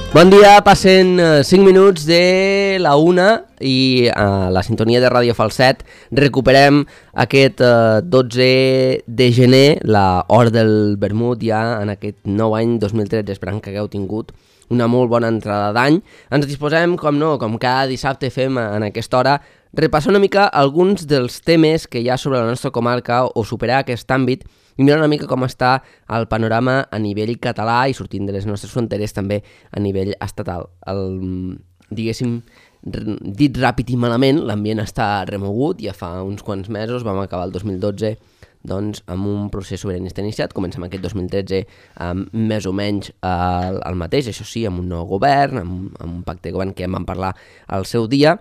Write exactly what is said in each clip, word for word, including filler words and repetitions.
Bon dia, passen cinc minuts de la una i a la sintonia de Ràdio Falset recuperem aquest eh, dotze de gener, la hora del vermut ja en aquest nou any dos mil tretze, esperant que hagueu tingut una molt bona entrada d'any. Ens disposem, com no, com cada dissabte fem en aquesta hora, repassar una mica alguns dels temes que hi ha sobre la nostra comarca o superar aquest àmbit i mirar una mica com està el panorama a nivell català i sortint de les nostres fronteres també a nivell estatal. El, diguéssim, dit ràpid i malament, l'ambient està remogut. Ja fa uns quants mesos vam acabar el dos mil dotze doncs, amb un procés sobiranista iniciat. Comencem aquest dos mil tretze amb més o menys el, el mateix, això sí, amb un nou govern, amb, amb un pacte de govern que en vam parlar al seu dia.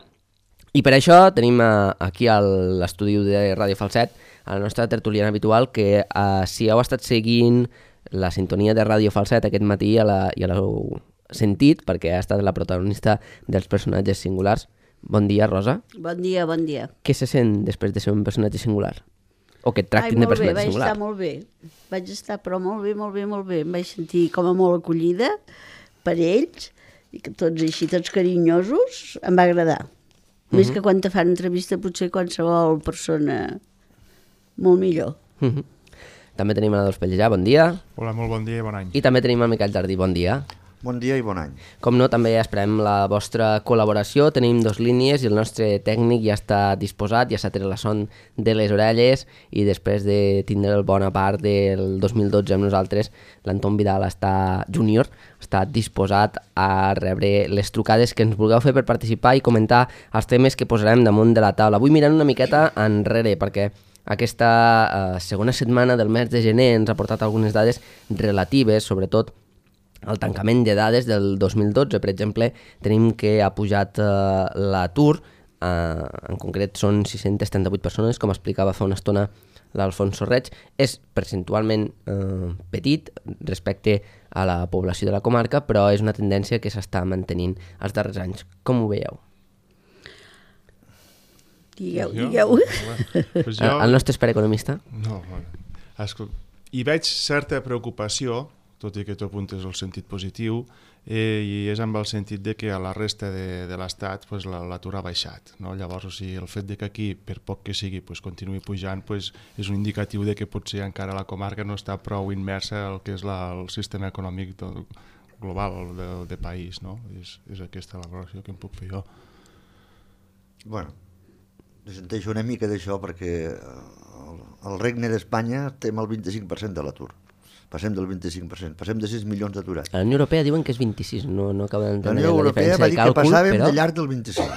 I per això tenim uh, aquí a l'estudi de Ràdio Falset a la nostra tertuliana habitual que uh, si heu estat seguint la sintonia de Ràdio Falset aquest matí ja l'heu sentit perquè ha estat la protagonista dels personatges singulars. Bon dia, Rosa. Bon dia, bon dia. Què se sent després de ser un personatge singular? O que et tractin Ai, de personatge bé, singular? Vaig estar molt bé. Vaig estar però molt bé, molt bé, molt bé. Em vaig sentir com a molt acollida per ells i que tots així, tots carinyosos, em va agradar. Més uh -huh. que quan te fan entrevista potser qualsevol persona molt millor. Uh -huh. També tenim a la Dols Pellejà, bon dia. Hola, molt bon dia i bon any. I també tenim el Miquel Jardí, bon dia. Bon dia i bon any. Com no, també esperem la vostra col·laboració. Tenim dos línies i el nostre tècnic ja està disposat, ja s'ha tret la son de les orelles i després de tindre el bona part del dos mil dotze amb nosaltres, l'Anton Vidal està júnior, està disposat a rebre les trucades que ens vulgueu fer per participar i comentar els temes que posarem damunt de la taula. Avui mirant una miqueta enrere, perquè aquesta eh, segona setmana del mes de gener ens ha portat algunes dades relatives, sobretot el tancament de dades del dos mil dotze. Per exemple, tenim que ha pujat eh, l'atur, eh, en concret són sis-centes trenta-vuit persones, com explicava fa una estona l'Alfonso Reig. És percentualment eh, petit respecte a la població de la comarca, però és una tendència que s'està mantenint els darrers anys. Com ho veieu? Digueu, Jo? digueu. Pues jo... El nostre expert economista? No, bueno, escolta, hi veig certa preocupació, tot i que tu apuntes el sentit positiu, eh, i és amb el sentit de que a la resta de, de l'Estat pues, l'atur ha baixat. No? Llavors, o sigui, el fet de que aquí, per poc que sigui, pues, continuï pujant, pues, és un indicatiu de que potser encara la comarca no està prou immersa al que és la, el sistema econòmic tot, global de, de país. No? És, és aquesta la valoració que em puc fer jo. Bueno, desenteixo una mica d'això perquè el, el regne d'Espanya té el vint-i-cinc per cent de l'atur. Passem del vint-i-cinc per cent, passem de sis milions d'aturats. A la Unió Europea diuen que és vint-i-sis, no, no acaba d'entendre la Unió la Europea diferència va de dir càlcul, que passàvem però... de llarg del vint-i-cinc.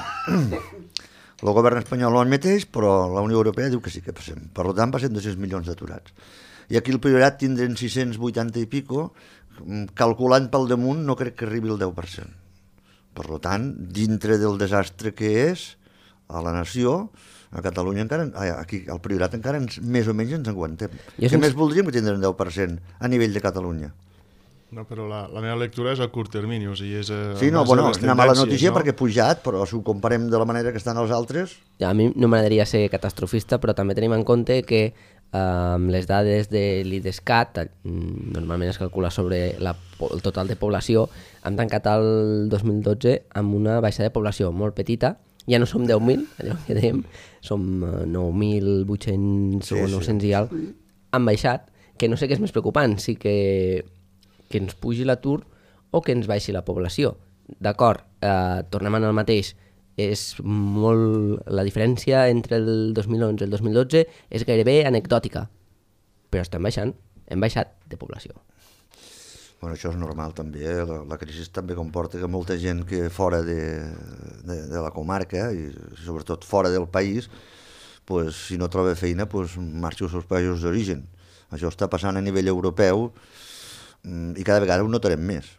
El govern espanyol no admeteix, però la Unió Europea diu que sí que passem. Per tant, passem de sis milions d'aturats. I aquí el Priorat tindrem sis-cents vuitanta i pico, calculant pel damunt no crec que arribi el deu per cent. Per tant, dintre del desastre que és a la nació, a Catalunya encara, aquí al Priorat encara ens, més o menys ens aguantem. Què sens... més voldríem que tindrem deu per cent a nivell de Catalunya? No, però la, la meva lectura és a curt termini, o sigui, és... A, sí, no, bueno, és una mala notícia no? perquè ha pujat, però si ho comparem de la manera que estan els altres... Ja, a mi no m'agradaria ser catastrofista, però també tenim en compte que amb eh, les dades de l'IDESCAT, normalment es calcula sobre la, el total de població, hem tancat el dos mil dotze amb una baixa de població molt petita. Ja no som deu mil, allò que dèiem, som nou mil vuit-cents sí, o nou-cents sí. I alt. Han baixat, que no sé què és més preocupant, si que, que ens pugi l'atur o que ens baixi la població. D'acord, eh, tornem al mateix, és molt... La diferència entre el dos mil onze i el dos mil dotze és gairebé anecdòtica, però estem baixant, hem baixat de població. Bueno, això és normal també, eh? la, la crisi també comporta que molta gent que fora de, de, de la comarca i sobretot fora del país, pues, si no troba feina, pues, marxa als seus països d'origen. Això està passant a nivell europeu i cada vegada ho notarem més.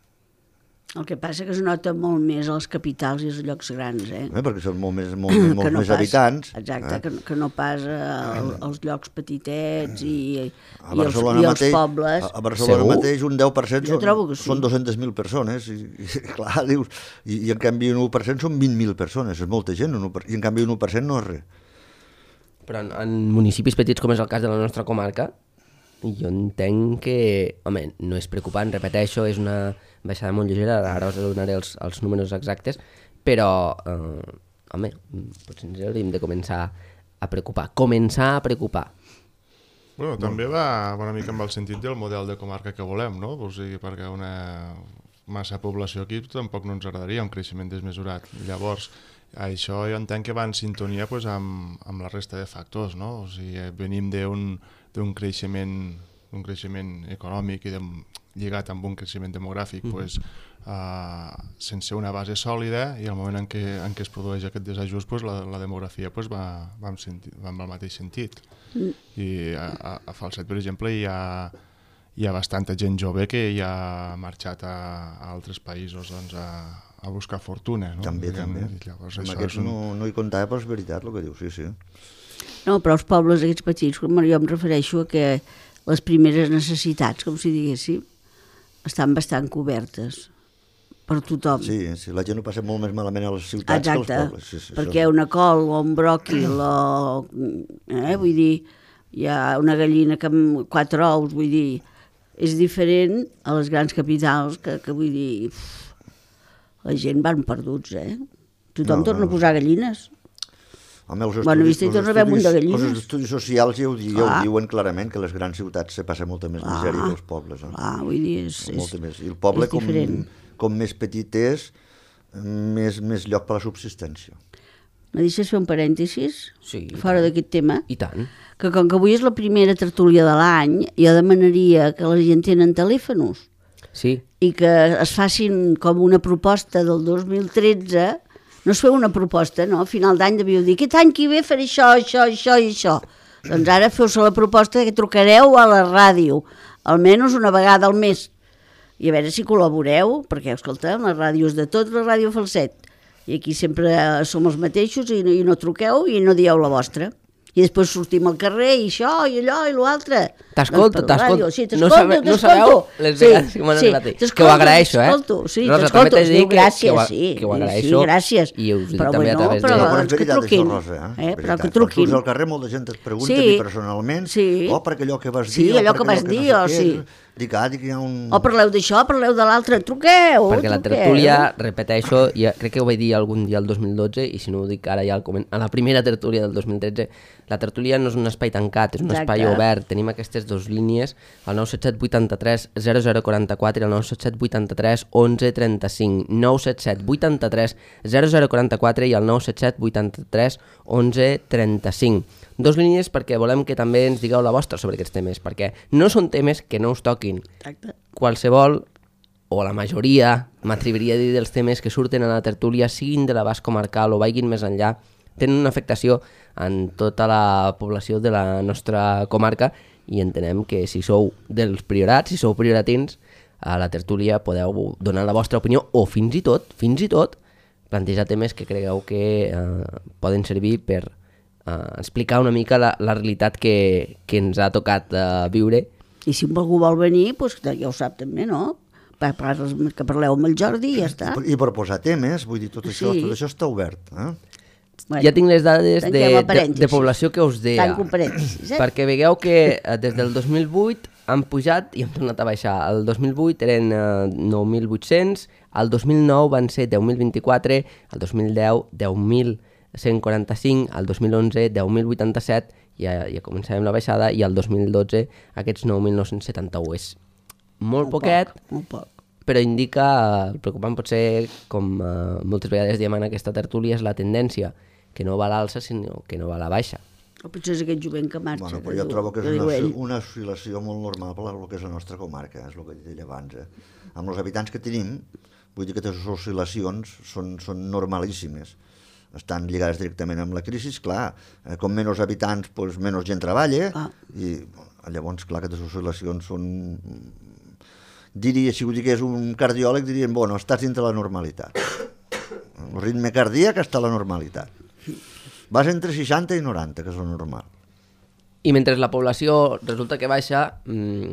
El que passa que es nota molt més als capitals i als llocs grans, eh? eh perquè són molt més, molt, molt no més pas, habitants. Exacte, eh? que, que no pas al, als llocs petitets i, a i, els, i els pobles. A, a Barcelona Segur? mateix un deu per cent són, sí. són dos-centes mil persones i, i clar, dius, i, i en canvi un u per cent són vint mil persones, és molta gent, un u per cent, i en canvi un u per cent no és res. Però en, en municipis petits com és el cas de la nostra comarca, jo entenc que, home, no és preocupant, repeteixo, és una baixada molt lleugera, ara us donaré els, els números exactes, però, eh, home, potser ens hauríem de començar a preocupar, començar a preocupar. Bueno, també va una mica amb el sentit del model de comarca que volem, no? O sigui, perquè una massa població aquí tampoc no ens agradaria un creixement desmesurat. Llavors, això jo entenc que va en sintonia pues, amb, amb la resta de factors, no? O sigui, venim d'un d'un creixement, d'un creixement econòmic i de, lligat amb un creixement demogràfic mm. pues, uh, sense una base sòlida, i al moment en què, en què es produeix aquest desajust pues, la, la demografia pues, va, va, amb senti, va amb el mateix sentit. Mm. I a, a, a Falset, per exemple, hi ha, hi ha bastanta gent jove que ja ha marxat a, a altres països doncs, a, a buscar fortuna. No? També, Diguem, també. Llavors, amb això aquests és un... no, no hi comptava, però és veritat el que diu, sí, sí. No, però els pobles aquests petits, com jo em refereixo a que les primeres necessitats, com si diguéssim, estan bastant cobertes per tothom. Sí, sí, la gent ho passa molt més malament a les ciutats Exacte, que als pobles. Sí, sí, perquè això... una col o un bròquil o... Eh, vull dir, hi ha una gallina que amb quatre ous, vull dir, és diferent a les grans capitals que, que vull dir, uf, la gent van perduts, eh? Tothom no, torna no. a posar gallines. Home, els bueno, estudis, vist, torna a haver un munt de gallines. Els estudis socials ja ho, ja ho diuen clarament, que les grans ciutats se passa molta més ah, misèria que els pobles. Eh? Ah, vull dir, és, molta és, més. I el poble, és com, diferent. com més petit és, més, més lloc per a la subsistència. Me deixes fer un parèntesis? Sí. Fora d'aquest tema? I tant. Que com que avui és la primera tertúlia de l'any, jo demanaria que la gent tenen telèfonos. Sí. I que es facin com una proposta del dos mil tretze. No es feu una proposta, no? A final d'any devíeu dir aquest any que ve faré això, això, això i això. Doncs ara feu-se la proposta que trucareu a la ràdio, almenys una vegada al mes. I a veure si col·laboreu, perquè, escolta, les ràdios de tot, la ràdio Falset. I aquí sempre som els mateixos i no, i no truqueu i no dieu la vostra. I després sortim al carrer i això i allò i l'altre. T'escolto, doncs t'escolto. Sí, no, sabe, no sabeu les vegades que m'ho han esclat. Que ho agraeixo, eh? Sí, t'escolto, es diu gràcies, sí. Que ho agraeixo. Sí, gràcies. I us dic però també bueno, a través però, de... Però és que veritat truquin. això, Rosa, eh? eh? Però veritat. que truquin. Quan surts al carrer molta gent et pregunta sí. a mi personalment sí. o per allò que vas dir, sí, o allò per que vas allò dir, que no o sé sí. què. Dic, ah, dic, hi ha un... O parleu d'això, parleu de l'altre, truqueu. Perquè la truqueu. tertúlia, repeteixo, ja, crec que ho vaig dir algun dia el dos mil dotze, i si no ho dic ara ja al coment, a la primera tertúlia del dos mil tretze, la tertúlia no és un espai tancat, és un Exacte. espai obert. Tenim aquestes dues línies, el nou set set vuitanta-tres zero zero quaranta-quatre i el nou set set vuitanta-tres onze trenta-cinc, nou set set vuitanta-tres zero zero quaranta-quatre i el nou set set vuitanta-tres onze trenta-cinc. Dos línies perquè volem que també ens digueu la vostra sobre aquests temes, perquè no són temes que no us toquin. Exacte. Qualsevol, o la majoria, m'atreviria a dir dels temes que surten a la tertúlia, siguin de l'abast comarcal o vagin més enllà, tenen una afectació en tota la població de la nostra comarca, i entenem que si sou dels priorats, si sou prioratins, a la tertúlia podeu donar la vostra opinió o fins i tot, fins i tot, plantejar temes que cregueu que eh, poden servir per Uh, explicar una mica la, la realitat que, que ens ha tocat uh, viure. I si algú vol venir, doncs, ja ho sap també, no? Per, per, que parleu amb el Jordi i ja està. I per posar temes, vull dir, tot això, sí. tot això està obert. Eh? Bueno, ja tinc les dades de, de, de població que us deia. Tanco parèntesis, eh? Perquè veieu que uh, des del dos mil vuit han pujat i han tornat a baixar. El dos mil vuit eren uh, nou mil vuit-cents, el dos mil nou van ser deu mil vint-i-quatre, el dos mil deu deu mil cent quaranta-cinc, el dos mil onze deu mil vuitanta-set, ja, ja començàvem la baixada, i el dos mil dotze aquests nou mil nou-cents setanta-u. És molt, molt poquet, poc, molt poc. Però indica, el preocupant pot ser, com uh, moltes vegades diem en aquesta tertúlia, és la tendència, que no va a l'alça sinó que no va a la baixa. O potser és aquest jovent que marxa. Bueno, però que jo diu, trobo que és que una, una oscil·lació molt normal per el que és la nostra comarca, és el que he dit abans. Eh? Amb els habitants que tenim, vull dir que aquestes oscil·lacions són, són normalíssimes. Estan lligades directament amb la crisi, clar, eh, com menys habitants, doncs, menys gent treballa, ah. i llavors, clar, aquestes oscil·lacions són... Diria, si ho digués un cardiòleg, dirien, bueno, estàs dintre la normalitat. El ritme cardíac està a la normalitat. Vas entre seixanta i noranta, que és el normal. I mentre la població resulta que baixa, mmm,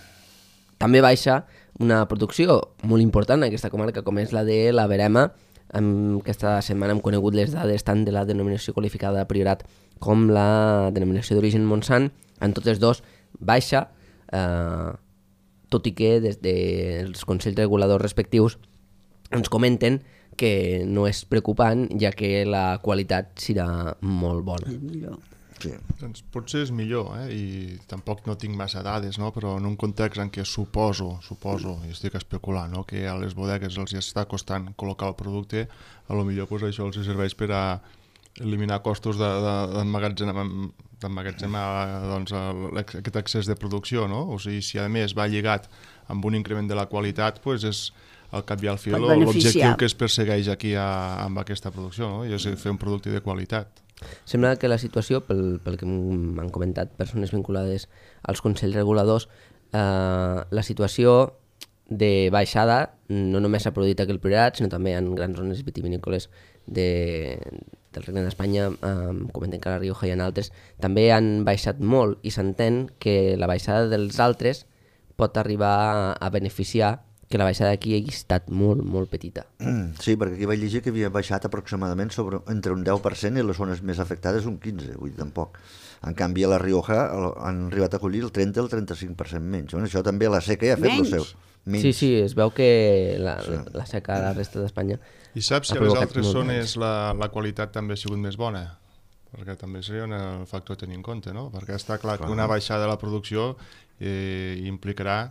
també baixa una producció molt important en aquesta comarca, com és la de la verema. En aquesta setmana hem conegut les dades tant de la denominació qualificada de priorat com la denominació d'origen Montsant. En totes dos baixa. eh, tot i que des dels consells reguladors respectius ens comenten que no és preocupant, ja que la qualitat serà molt bona. És millor. Sí. Doncs potser és millor, eh? I tampoc no tinc massa dades, no? Però en un context en què suposo, suposo, i estic especulant, no? Que a les bodegues els està costant col·locar el producte, a lo millor pues, això els serveix per a eliminar costos d'emmagatzemar doncs, aquest excés de producció, no? O sigui, si a més va lligat amb un increment de la qualitat, pues és al cap i al fi l'objectiu que es persegueix aquí a, amb aquesta producció, no? I és fer un producte de qualitat. Sembla que la situació, pel, pel que m'han comentat persones vinculades als consells reguladors, eh, la situació de baixada no només s'ha produït aquí al Priorat, sinó també en grans zones vitivinícoles de, del Regne d'Espanya, eh, comenten que a la Rioja i en altres, també han baixat molt i s'entén que la baixada dels altres pot arribar a, a beneficiar que la baixada d'aquí hagi estat molt, molt petita. Sí, perquè aquí vaig llegir que havia baixat aproximadament sobre, entre un deu per cent i les zones més afectades un quinze per cent, vull dir, tampoc. En canvi, a la Rioja han arribat a collir el trenta al trenta-cinc per cent menys. Bueno, això també la seca ja ha fet el seu. Menys. Sí, sí, es veu que la, sí. la seca a la resta d'Espanya... I saps si a les altres zones la, la qualitat també ha sigut més bona? Perquè també seria un factor a tenir en compte, no? Perquè està clar, clar. que una baixada de la producció eh, implicarà,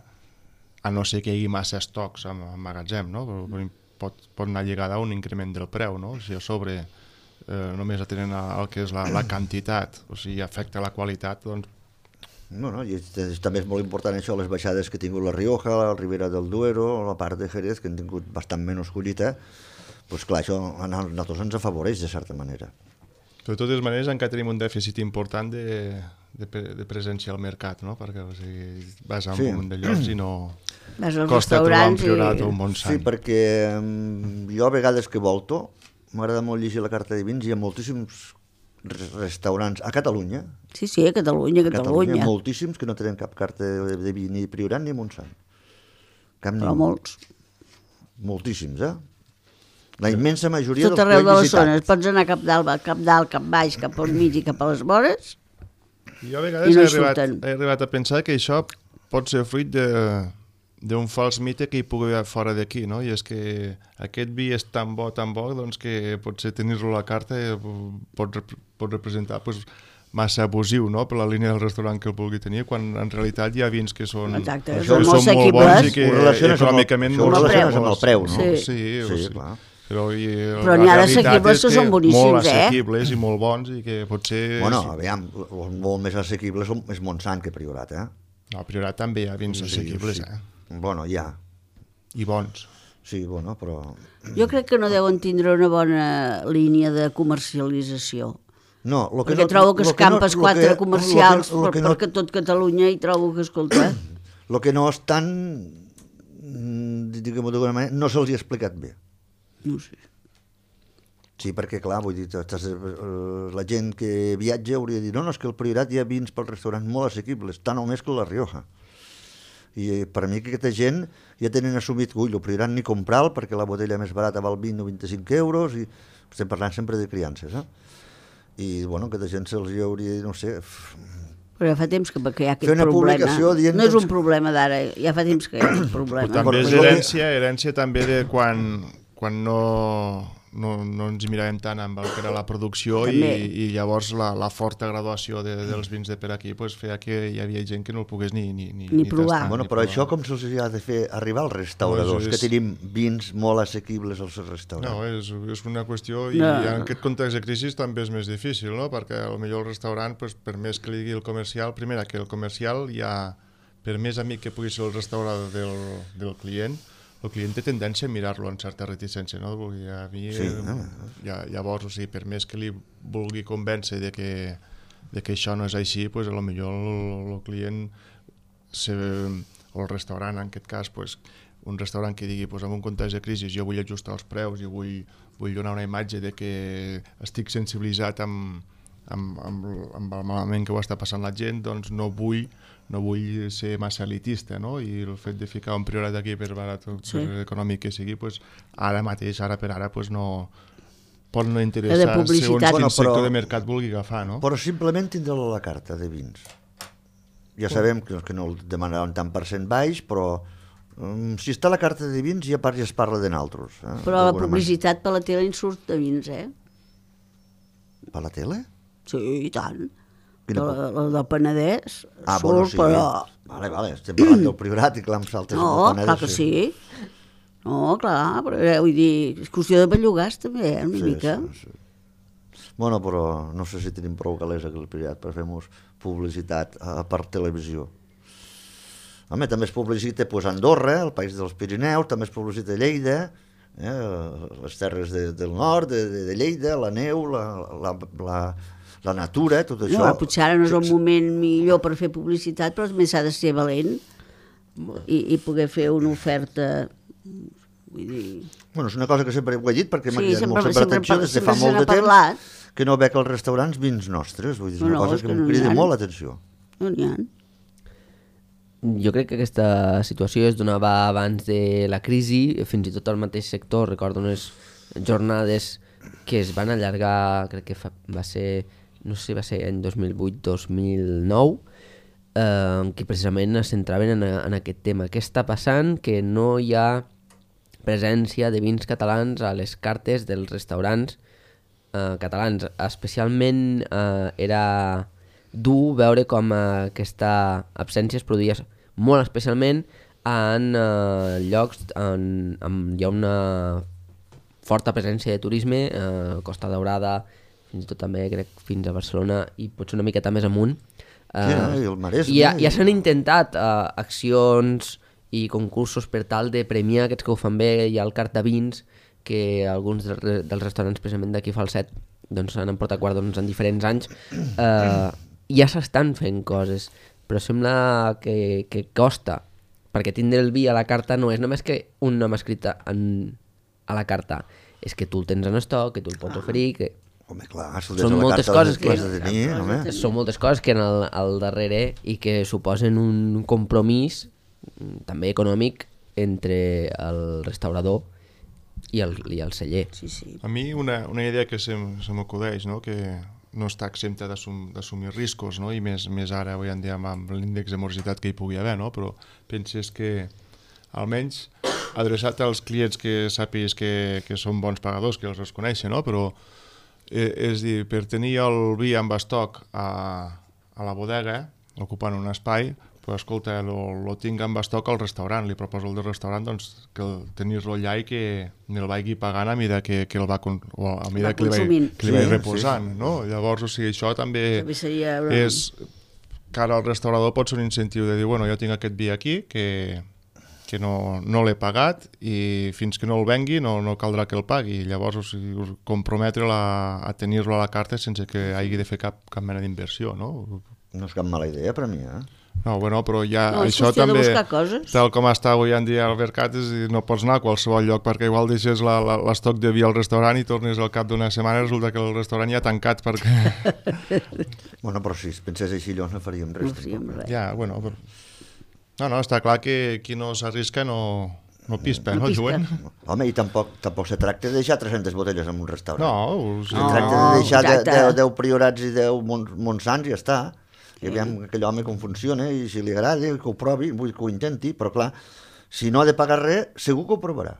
a no ser que hi hagi massa estocs en magatzem, no? pot, pot anar lligada a un increment del preu, no? Si a sobre eh, només atenen el que és la, la quantitat, o sigui, afecta la qualitat, doncs... No, no, i és, també és molt important això, les baixades que ha tingut la Rioja, la Ribera del Duero, la part de Jerez, que han tingut bastant menys collita, doncs clar, això a nosaltres ens afavoreix de certa manera. De totes maneres, encara tenim un dèficit important de, de, de presència al mercat, no? Perquè o sigui, vas a un sí. munt de llocs i no... Vas als costa trobar un Priorat i... o un Montsant. Sí, perquè jo a vegades que volto, m'agrada molt llegir la carta de vins, hi ha moltíssims restaurants a Catalunya. Sí, sí, a Catalunya, a Catalunya. Catalunya moltíssims que no tenen cap carta de, de vi ni Priorat ni Montsant. Cap Però ni molts. Moltíssims, eh? La immensa majoria tot dels arreu de les visitats. zones, pots anar cap dalt, cap dalt, cap baix, cap al mig i cap a les vores. Jo a vegades no he, arribat, he arribat a pensar que això pot ser fruit d'un fals mite que hi pugui haver fora d'aquí, no? I és que aquest vi és tan bo, tan bo, doncs que potser tenir-lo a la carta pot, pot representar pues, massa abusiu, no? Per la línia del restaurant que el vulgui tenir, quan en realitat hi ha vins que són, Exacte, que són molt, molt bons i que econòmicament no ho relaciones amb el preu, no? Sí, sí, sí, sí. clar. Però, i, però n'hi ha d'assequibles que, que són boníssims, molt eh? Molt assequibles i molt bons i que potser... Bueno, aviam, molt més assequibles és Montsant que Priorat, eh? No, Priorat també hi ha vins sí, assequibles, sí. eh? Bueno, hi ha. I bons. Sí, bueno, però... Jo crec que no deuen tindre una bona línia de comercialització. No, lo que perquè no, trobo que escampes no, quatre que, comercials lo que, lo que no, perquè tot Catalunya hi trobo que, escolta... El que no estan, diguem-ho d'alguna manera, no se'ls hi ha explicat bé. No sé. Sí, perquè clar, vull dir, estàs, la gent que viatja hauria de dir no, no, és que el Priorat hi ha vins pel restaurant molt assequibles, tant o més que la Rioja. I per mi aquesta gent ja tenen assumit, ui, el Priorat ni comprar-lo perquè la botella més barata val vint o vint-i-cinc euros i estem parlant sempre de criances, eh? I, bueno, aquesta gent se'ls hi hauria de dir, no sé... Però ja fa temps que, que hi ha aquest problema. Dient, no és un problema d'ara, ja fa temps que hi ha aquest problema. Però també és herència, herència també de quan, quan no, no, no ens miràvem tant amb el que era la producció i, i llavors la, la forta graduació de, dels vins de per aquí pues, feia que hi havia gent que no el pogués ni, ni, ni, ni provar. Tastar, bueno, ni però provar. això com se'ls ha de fer arribar als restauradors, no, és... que tenim vins molt assequibles als restaurants. No, és, és una qüestió i no. En aquest context de crisi també és més difícil, no? Perquè potser el restaurant, pues, per més que li digui el comercial, primera, que el comercial ja, per més amic que pugui ser el restaurador del, del client, el client té tendència a mirar-lo amb certa reticència, no? Vull dir, a mi, sí, eh, no. ja, llavors, o sigui, per més que li vulgui convèncer de que, de que això no és així, pues, a lo millor el, el client se, o el restaurant, en aquest cas, pues, un restaurant que digui, pues, en un context de crisi jo vull ajustar els preus i vull, vull donar una imatge de que estic sensibilitzat amb, amb, amb, amb el malament que ho està passant la gent, doncs no vull no vull ser massa elitista, no? I el fet de ficar un Priorat aquí per barat o sí. per econòmic que sigui, pues, ara mateix, ara per ara, pues, no pot no interessar segons quin bueno, però, sector de mercat vulgui agafar, no? Però simplement tindre-lo a la carta de vins. ja sabem que, que no el demanaran tant per cent baix, però um, si està a la carta de vins ja, par, ja es parla de naltros. Eh? Però la publicitat per la tele en surt de vins, eh? Per la tele? Sí, i tant. Quina La, la del Penedès Ah, surt, bueno, sí. però... Vale, vale, estem parlant del Priorat i clar, em saltes No, el Penedès. clar que sí. No, clar, però eh, vull dir, és qüestió de bellugars també, eh, una Sí, mica. sí, sí. Bueno, però no sé si tenim prou calés aquí al Priorat per fer-nos publicitat a, per televisió. Home, també es publicita pues, Andorra, el País dels Pirineus, també es publicita Lleida, eh, les terres de, del nord, de, de, de Lleida, la neu, la, la, la, la natura, tot això. No, potser ara no és el moment millor per fer publicitat, però més s'ha de ser valent i, i poder fer una oferta, vull dir... Bueno, és una cosa que sempre ho he dit perquè m'ha Sí, cridat sempre- molt sempre sempre l'atenció par- des de sempre fa se molt n'ha de temps parlat. que no bec als restaurants vins nostres, vull dir, és No, una no, cosa és que que em no n'hi crida ha. molt l'atenció. No n'hi ha. Jo crec que aquesta situació es donava abans de la crisi, fins i tot al mateix sector. Recordo unes jornades que es van allargar, crec que fa, va ser, no sé si va ser any dos mil vuit dos mil nou, eh, que precisament es centraven en, en aquest tema. Què està passant? Que no hi ha presència de vins catalans a les cartes dels restaurants eh, catalans. Especialment eh, era dur veure com eh, aquesta absència es produïa molt especialment en eh, llocs on, on hi ha una forta presència de turisme, eh, Costa Daurada, fins i tot també crec fins a Barcelona i potser una miqueta més amunt. Eh, Sí, i el Maresme, I ja, i- ja s'han intentat eh, accions i concursos per tal de premiar aquests que ho fan bé. Hi ha el cart de vins, que alguns dels, re- dels restaurants precisament d'aquí Falset doncs han emportat guardons en diferents anys. Eh, ja s'estan fent coses, però sembla que, que costa, perquè tindre el vi a la carta no és només que un nom escrit en, a la carta, és que tu el tens en estoc, que tu el pots oferir, que Home, clar, si ho Són des de la moltes carta coses que... que- has de tenir, home. són moltes coses que en el, al darrere i que suposen un compromís mm, també econòmic entre el restaurador i el, i el celler. Sí, sí. A mi una, una idea que se, m- se m'acudeix, no? Que no està exempta d'assum- d'assumir riscos, no? I més, més ara avui en dia amb l'índex de morositat que hi pugui haver, no? Però penses que almenys adreçat als clients que sàpigues que, que són bons pagadors, que els es coneixen, no? Però eh, és dir, per tenir el vi amb estoc a, a la bodega, ocupant un espai, però escolta, lo, lo tinc amb estoc al restaurant, li proposo al del restaurant doncs, que el, tenir-lo allà i que me'l vagi pagant a mesura que, que el va, con, o a mesura Va que li vaig, consumint. que li vaig Sí, reposant, sí. No? Llavors, o sigui, això també, També seria una- és, cara al restaurador pot ser un incentiu de dir, bueno, jo tinc aquest vi aquí que, que no, no l'he pagat i fins que no el vengui no, no caldrà que el pagui. Llavors, o sigui, us comprometre a, a tenir-lo a la carta sense que hagi de fer cap, cap mena d'inversió, no? No és cap mala idea per a mi, eh? No, bueno, però ja No, és això qüestió de també, buscar coses. tal com està avui en dia al mercat, és, dir, no pots anar a qualsevol lloc perquè igual deixes la- la- l'estoc de vi al restaurant i tornes al cap d'una setmana i resulta que el restaurant ja ha tancat perquè... Bueno, però si es pensés així, llavors no faríem res. No faríem res. ja, bueno, però... No, no, està clar que qui no s'arrisca no, no pispa, No no, pispa. Joan? Home, i tampoc, tampoc se tracta de deixar tres-centes botelles en un restaurant. No, o Se sigui, tracta No, de deixar de, exacte. deu, deu priorats i deu mon, monsants i ja està. I aviam aquell home com funciona i si li agrada que ho provi, vull que ho intenti, però clar, si no ha de pagar res, segur que ho provarà.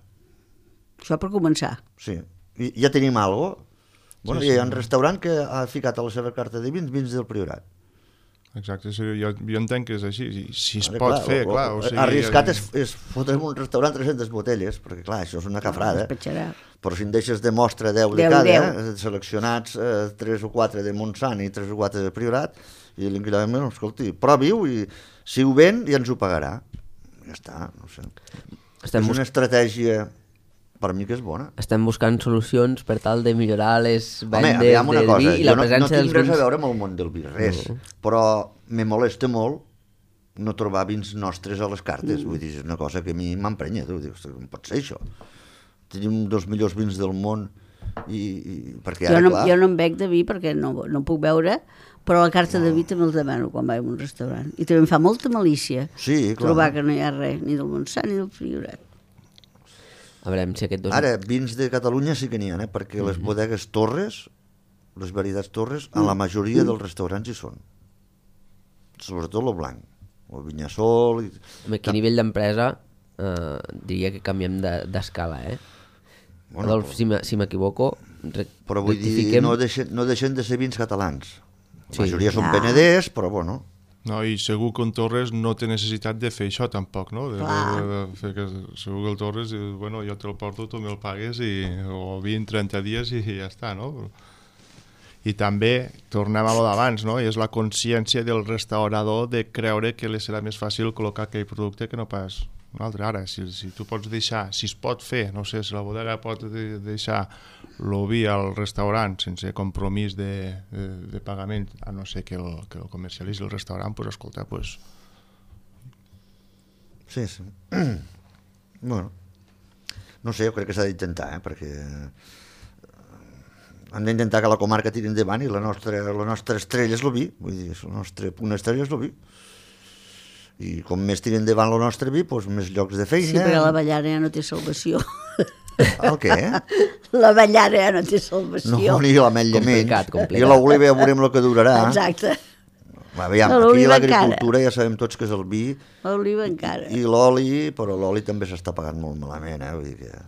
Això per començar. Sí. I ja tenim alguna cosa. Bueno, Sí, sí, sí. hi ha un restaurant que ha ficat a la seva carta de vins, vins del Priorat. exacte, sí, jo, jo entenc que és així. Si, si es Vale, pot clar, fer, o- clar. o- O sigui, arriscat és, és fotre en un restaurant tres-centes botelles, perquè clar, això és una cafrada. Despatxarà. Però si en deixes de mostra deu de deu, cada, deu. eh, seleccionats eh, tres o quatre de Montsant i tres o quatre de Priorat, i l'inquilament, bueno, escolti, provi-ho i si ho ven ja ens ho pagarà. Ja està, no sé. Estem, és bus una estratègia per mi que és bona. estem buscant solucions per tal de millorar les Home, vendes aviam una del cosa, vi i jo la no, no presència tinc dels res vins. a veure amb el món del vi, res, No. però me molesta molt no trobar vins nostres a les cartes, vull dir, és una cosa que a mi m'emprenya, tu, dius, com pot ser això? Tenim dos millors vins del món i, i perquè Jo ara, no, clar... jo no em bec de vi perquè no, no puc veure, però la carta de vi també el demano quan vaig a un restaurant. I també em fa molta malícia Sí, clar. trobar que no hi ha res, ni del Montsant ni del Priorat. A veure si aquest dos... Ara, vins de Catalunya sí que n'hi ha, eh? Perquè les bodegues Torres, les varietats Torres, en la majoria dels restaurants hi són. Sobretot el blanc. o Vinyasol... I... Home, aquí a nivell d'empresa eh, diria que canviem d'escala, de, eh? Bueno, Adolf, però... si m'equivoco, però vull dir, no deixen, no deixen de ser vins catalans. La sí. majoria són Ja. penedès, però bueno... No, i segur que en Torres no té necessitat de fer això tampoc, no? De, de, de, de fer que segur que el Torres, bueno, jo te'l porto, tu me'l pagues, i, o vint, trenta dies i ja està, no? I també, tornem a lo d'abans, no? I és la consciència del restaurador de creure que li serà més fàcil col·locar aquell producte que no pas un altre. Ara, si, si tu pots deixar, si es pot fer, no sé, si la bodega pot de, deixar l'oví al restaurant sense compromís de, de, de pagament, a no ser que el, que el comercialitzi el restaurant, pues escolta, pues... Sí, sí. Bueno, no sé, jo crec que s'ha d'intentar, eh? Perquè hem d'intentar que la comarca tiri endavant i la nostra, la nostra estrella és el vi, vull dir, el nostre punt estrella és el vi. I com més tiri endavant el nostre vi, doncs més llocs de feina... Sí, perquè la Vallara ja no té salvació. El què? La Vallara ja no té salvació. No, ni l'ametlla menys. Complicat, complicat. I l'oliva ja veurem el que durarà. Exacte. Va, aviam, No, aquí l'oliva l'agricultura ja sabem tots que és el vi. L'oliva encara. I l'oli, però l'oli també s'està pagant molt malament, eh? Vull dir que...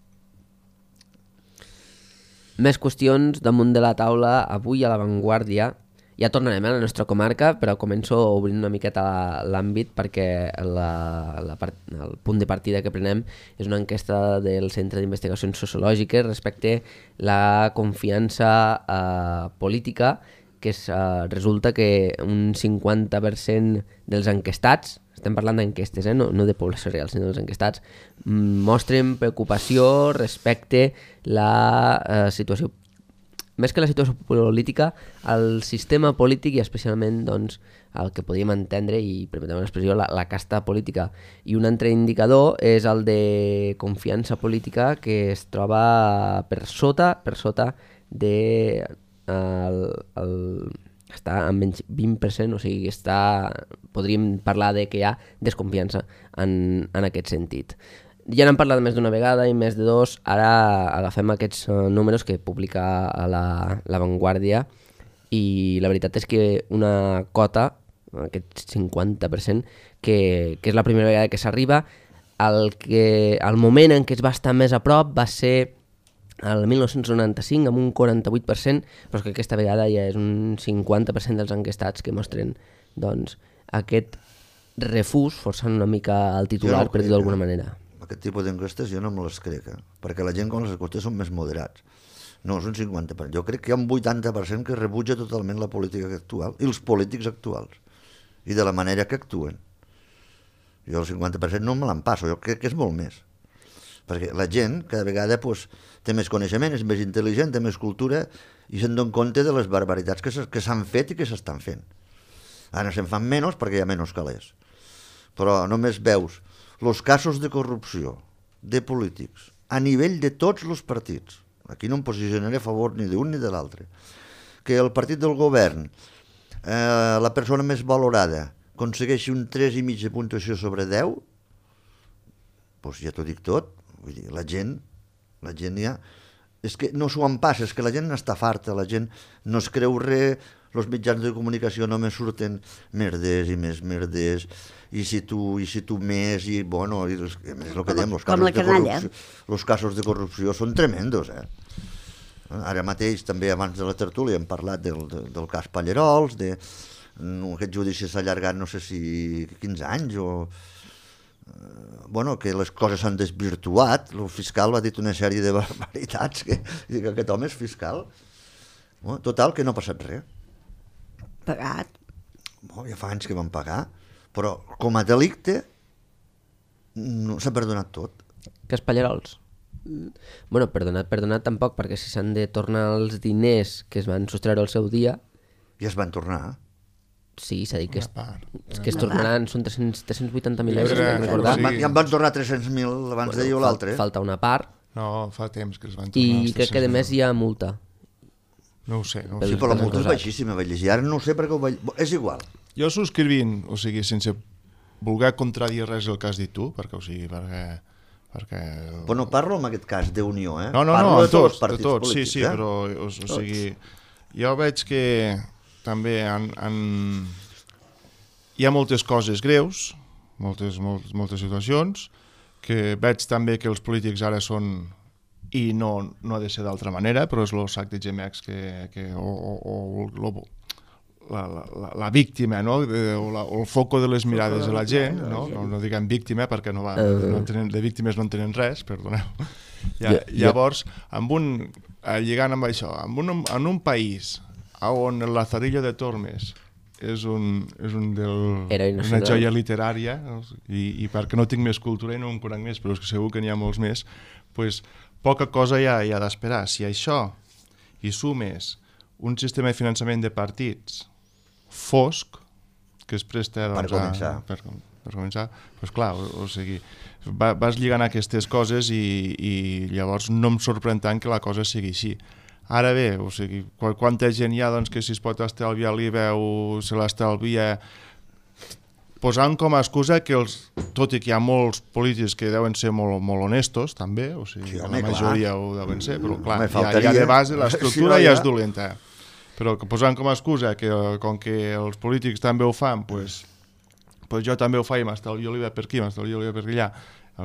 Més qüestions damunt de la taula avui a l'avantguàrdia. Ja tornarem a la nostra comarca, però començo obrint una miqueta l'àmbit perquè la, la part, el punt de partida que prenem és una enquesta del Centre d'Investigacions Sociològiques respecte la confiança eh, política, que és, eh, resulta que un cinquanta per cent dels enquestats, estem parlant d'enquestes, eh? no, no de població real, sinó dels enquestats, mostren preocupació respecte la eh, situació, més que la situació política, el sistema polític i especialment doncs, el que podríem entendre, i permetem l'expressió, la, la casta política. I un altre indicador és el de confiança política, que es troba per sota, per sota de... El, el, està en menys vint per cent, o sigui, està, podríem parlar de que hi ha desconfiança en, en aquest sentit. Ja n'hem parlat més d'una vegada i més de dos, ara agafem aquests uh, números que publica a la, la Vanguardia i la veritat és que una cota, aquest cinquanta per cent, que, que és la primera vegada que s'arriba, el, que, el moment en què es va estar més a prop va ser el mil nou-cents noranta-cinc amb un quaranta-vuit per cent, però és que aquesta vegada ja és un cinquanta per cent dels enquestats que mostren doncs, aquest refús, forçant una mica el titular, no per dir-ho d'alguna manera. Aquest tipus d'enquestes jo no me les crec, eh? Perquè la gent quan les enquestes són més moderats. No, és un cinquanta per cent. Jo crec que hi ha un vuitanta per cent que rebutja totalment la política actual i els polítics actuals i de la manera que actuen. Jo el cinquanta per cent no me l'empasso, jo crec que és molt més. Perquè la gent cada vegada pues, té més coneixement, és més intel·ligent, té més cultura i se'n dona compte de les barbaritats que s'han fet i que s'estan fent. Ara se'n fan menys perquè hi ha menys calés. Però només veus els casos de corrupció de polítics a nivell de tots els partits. Aquí no em posicionaré a favor ni d'un ni de l'altre. Que el partit del govern, eh, la persona més valorada, aconsegueixi un tres i mig de puntuació sobre deu, doncs ja t'ho dic tot. Vull dir, la gent, la gent ja... És que no s'ho en passa, és que la gent està farta, la gent no es creu res, els mitjans de comunicació només surten merders i més merders, i si tu, i si tu més, i bueno, i els, a més el que diem, els casos, de corrupció, els casos de corrupció són tremendos, eh? Ara mateix, també abans de la tertúlia, hem parlat del, del cas Pallerols, de, no, aquest judici s'ha allargat no sé si quinze anys o... Bueno, que les coses s'han desvirtuat, el fiscal va dir una sèrie de barbaritats, que, que aquest home és fiscal. Bueno, total, que no ha passat res. Pagat. Bon, ja fa anys que van pagar, però com a delicte no s'ha perdonat tot. Que és Pallerols? Mm. Bueno, perdonat, perdonat tampoc, perquè si s'han de tornar els diners que es van sostreure al seu dia... I es van tornar. Sí, s'ha dit que es, part, que es tornaran, són tres cents vuitanta mil euros, Era, crec recordar. sí. Ja en van tornar tres-cents mil abans bueno, d'ahir o l'altre. Falta una part. No, fa temps que es van tornar. I crec que a més hi ha multa. No ho sé. No ho Sí, sé. però la multa és baixíssima, vaig llegir. Ara no sé per què ho vaig... És igual. Jo subscrivint, o sigui, sense voler contradir res el que has dit tu, perquè, o sigui, perquè... perquè... Però no parlo en aquest cas d'Unió, eh? No, no, parlo no, de de tots, els partits de tots, polítics, sí, sí, eh? però, o, o sigui, jo veig que també han, han, hi ha moltes coses greus, moltes, moltes, moltes situacions, que veig també que els polítics ara són, i no, no ha de ser d'altra manera, però és el sac de gemecs que, que, o, o, o lo, la, la, la víctima, no? De, o, la, o el foco de les mirades de la gent, no, no, no diguem víctima perquè no va, no tenen, de víctimes no en tenen res, perdoneu. Ja, llavors, amb un, lligant amb això, amb un, en un país on el Lazarillo de Tormes és un, és un del, una joia literària, i, i perquè no tinc més cultura i no en conec més, però és que segur que n'hi ha molts més, pues, poca cosa hi ha, hi ha d'esperar. Si això hi sumes un sistema de finançament de partits fosc, que es presta doncs, per començar, a, per, per començar doncs clar, o, o sigui, va, vas lligant aquestes coses i, i llavors no em sorprèn tant que la cosa sigui així. Ara bé, o sigui, quanta gent hi ha doncs, que si es pot estalviar l'I V A o se l'estalvia, posant com a excusa que els, tot i que hi ha molts polítics que deuen ser molt, molt honestos també, o sigui, sí, home, la majoria clar. Ho deuen ser, però clar, ja, ja de base l'estructura sí, no, ja és dolenta. Però posant com a excusa que com que els polítics també ho fan, pues, pues jo també ho faig, m'estalvio l'I V A per aquí, m'estalvio l'I V A per allà.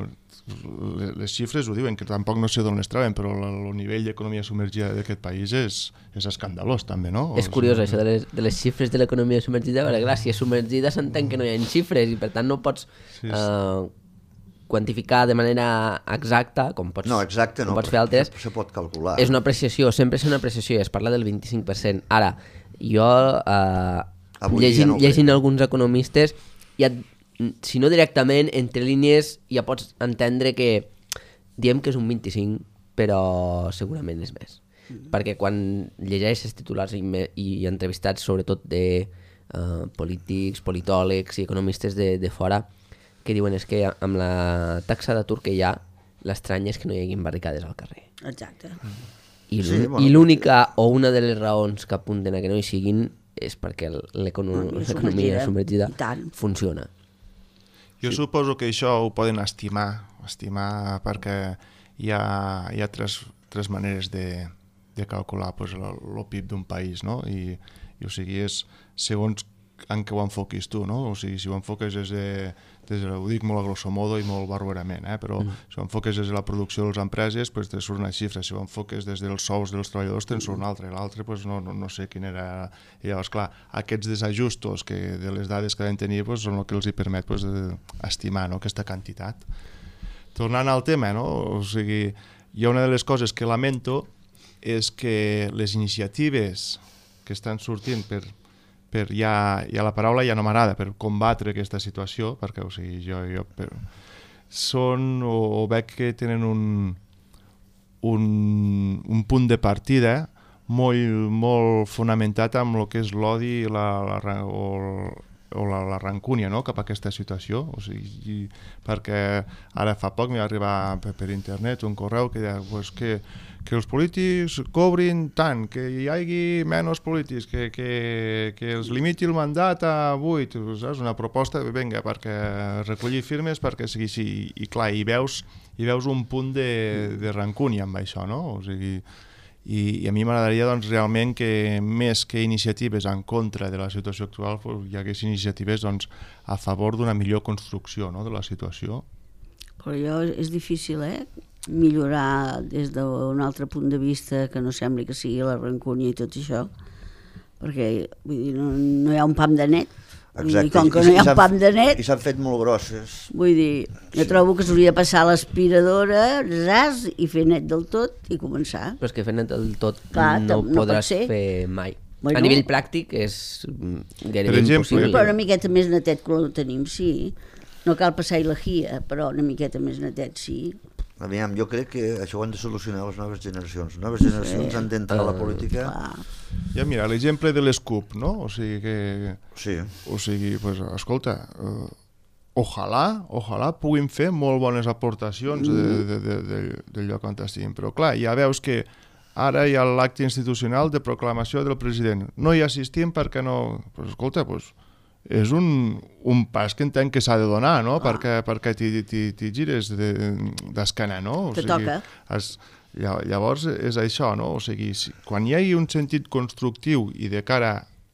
Les xifres ho diuen, que tampoc no sé d'on les troben, però el nivell d'economia submergida d'aquest país és, és escandalós també, no? És curiós això de les, de les xifres de l'economia submergida, perquè clar, si és submergida s'entén que no hi ha xifres i per tant no pots sí, sí. Uh, quantificar de manera exacta, com pots, no, exacte, com no, pots fer altres. Se pot calcular. És una apreciació, sempre és una apreciació i es parla del vint-i-cinc per cent. Ara, jo, uh, llegint, no llegint alguns economistes, ja, si no directament, entre línies ja pots entendre que diem que és un vint-i-cinc, però segurament és més. Mm-hmm. Perquè quan llegeixes titulars i, me, i entrevistats sobretot de uh, polítics, politòlegs i economistes de, de fora, que diuen és que amb la taxa d'atur que hi ha, l'estrany és que no hi haguin barricades al carrer. Exacte. I l'única sí, bueno. o una de les raons que apunten a que no hi siguin és perquè l'economia submergida funciona. Jo sí. suposo que això ho poden estimar, estimar perquè hi ha, hi ha tres, tres maneres de, de calcular pues, el P I B d'un país, no? I, i o sigui, és segons en què ho enfoquis tu, no? O sigui, si ho enfoques des de, des de, ho dic molt a grosso modo i molt barbarament, eh? Però mm. si ho enfoques des de la producció de les empreses, pues, te surt una xifra, si ho enfoques des dels sous dels treballadors, te'n surt una altra, i l'altre pues, no, no, no sé quin era. I llavors, clar, aquests desajustos que de les dades que han de tenir pues, són el que els hi permet pues, estimar, no? Aquesta quantitat. Tornant al tema, no? O sigui, hi ha una de les coses que lamento és que les iniciatives que estan sortint per per ja, ja la paraula ja no m'agrada, per combatre aquesta situació, perquè o sigui, jo, jo per, són o, o veig que tenen un, un, un punt de partida molt, molt fonamentat amb el que és l'odi la, la, o, o la, la rancúnia, no? Cap a aquesta situació. O sigui, perquè ara fa poc m'hi va arribar per, per internet un correu que deia pues, que que els polítics cobrin tant, que hi hagi menys polítics, que, que, que els limiti el mandat a vuit, saps? Una proposta, vinga, perquè recollir firmes perquè sigui així, i clar, hi veus, hi veus un punt de, de rancúnia amb això, no? O sigui, i, i a mi m'agradaria doncs, realment que més que iniciatives en contra de la situació actual pues, hi hagués iniciatives doncs, a favor d'una millor construcció, no? De la situació. Però allò és difícil, eh? Millorar des d'un altre punt de vista que no sembli que sigui la rancúnia i tot això, perquè vull dir, no, no hi ha un pam de net. Exacte. I com que no hi ha un pam de net... I s'han fet molt grosses. Vull dir, jo sí. trobo que s'hauria de passar l'aspiradora, zas, i fer net del tot i començar. Però és que fer net del tot Clar, no, no podràs fer mai. Bueno, a nivell pràctic és gairebé impossible. Però una miqueta més netet que ho tenim, sí. No cal passar la guia, però una miqueta més netet, sí. Aviam, jo crec que això ho han de solucionar les noves generacions. Les noves generacions sí. han d'entrar uh, a la política. Clar. Ja mira, l'exemple de les C U P, no? O sigui que... Sí. O sigui, pues, escolta, uh, ojalà, ojalà puguin fer molt bones aportacions mm. de, de, de, de, del lloc on estiguin. Però clar, ja veus que ara hi ha l'acte institucional de proclamació del president. No hi assistim perquè no... Pues, escolta, pues, és un, un pas que entenc que s'ha de donar, no? Ah. Perquè, perquè t'hi gires d'esquena, no? O Te sigui, toca. Es, llavors és això, no? O sigui, si, quan hi hagi un sentit constructiu i de cara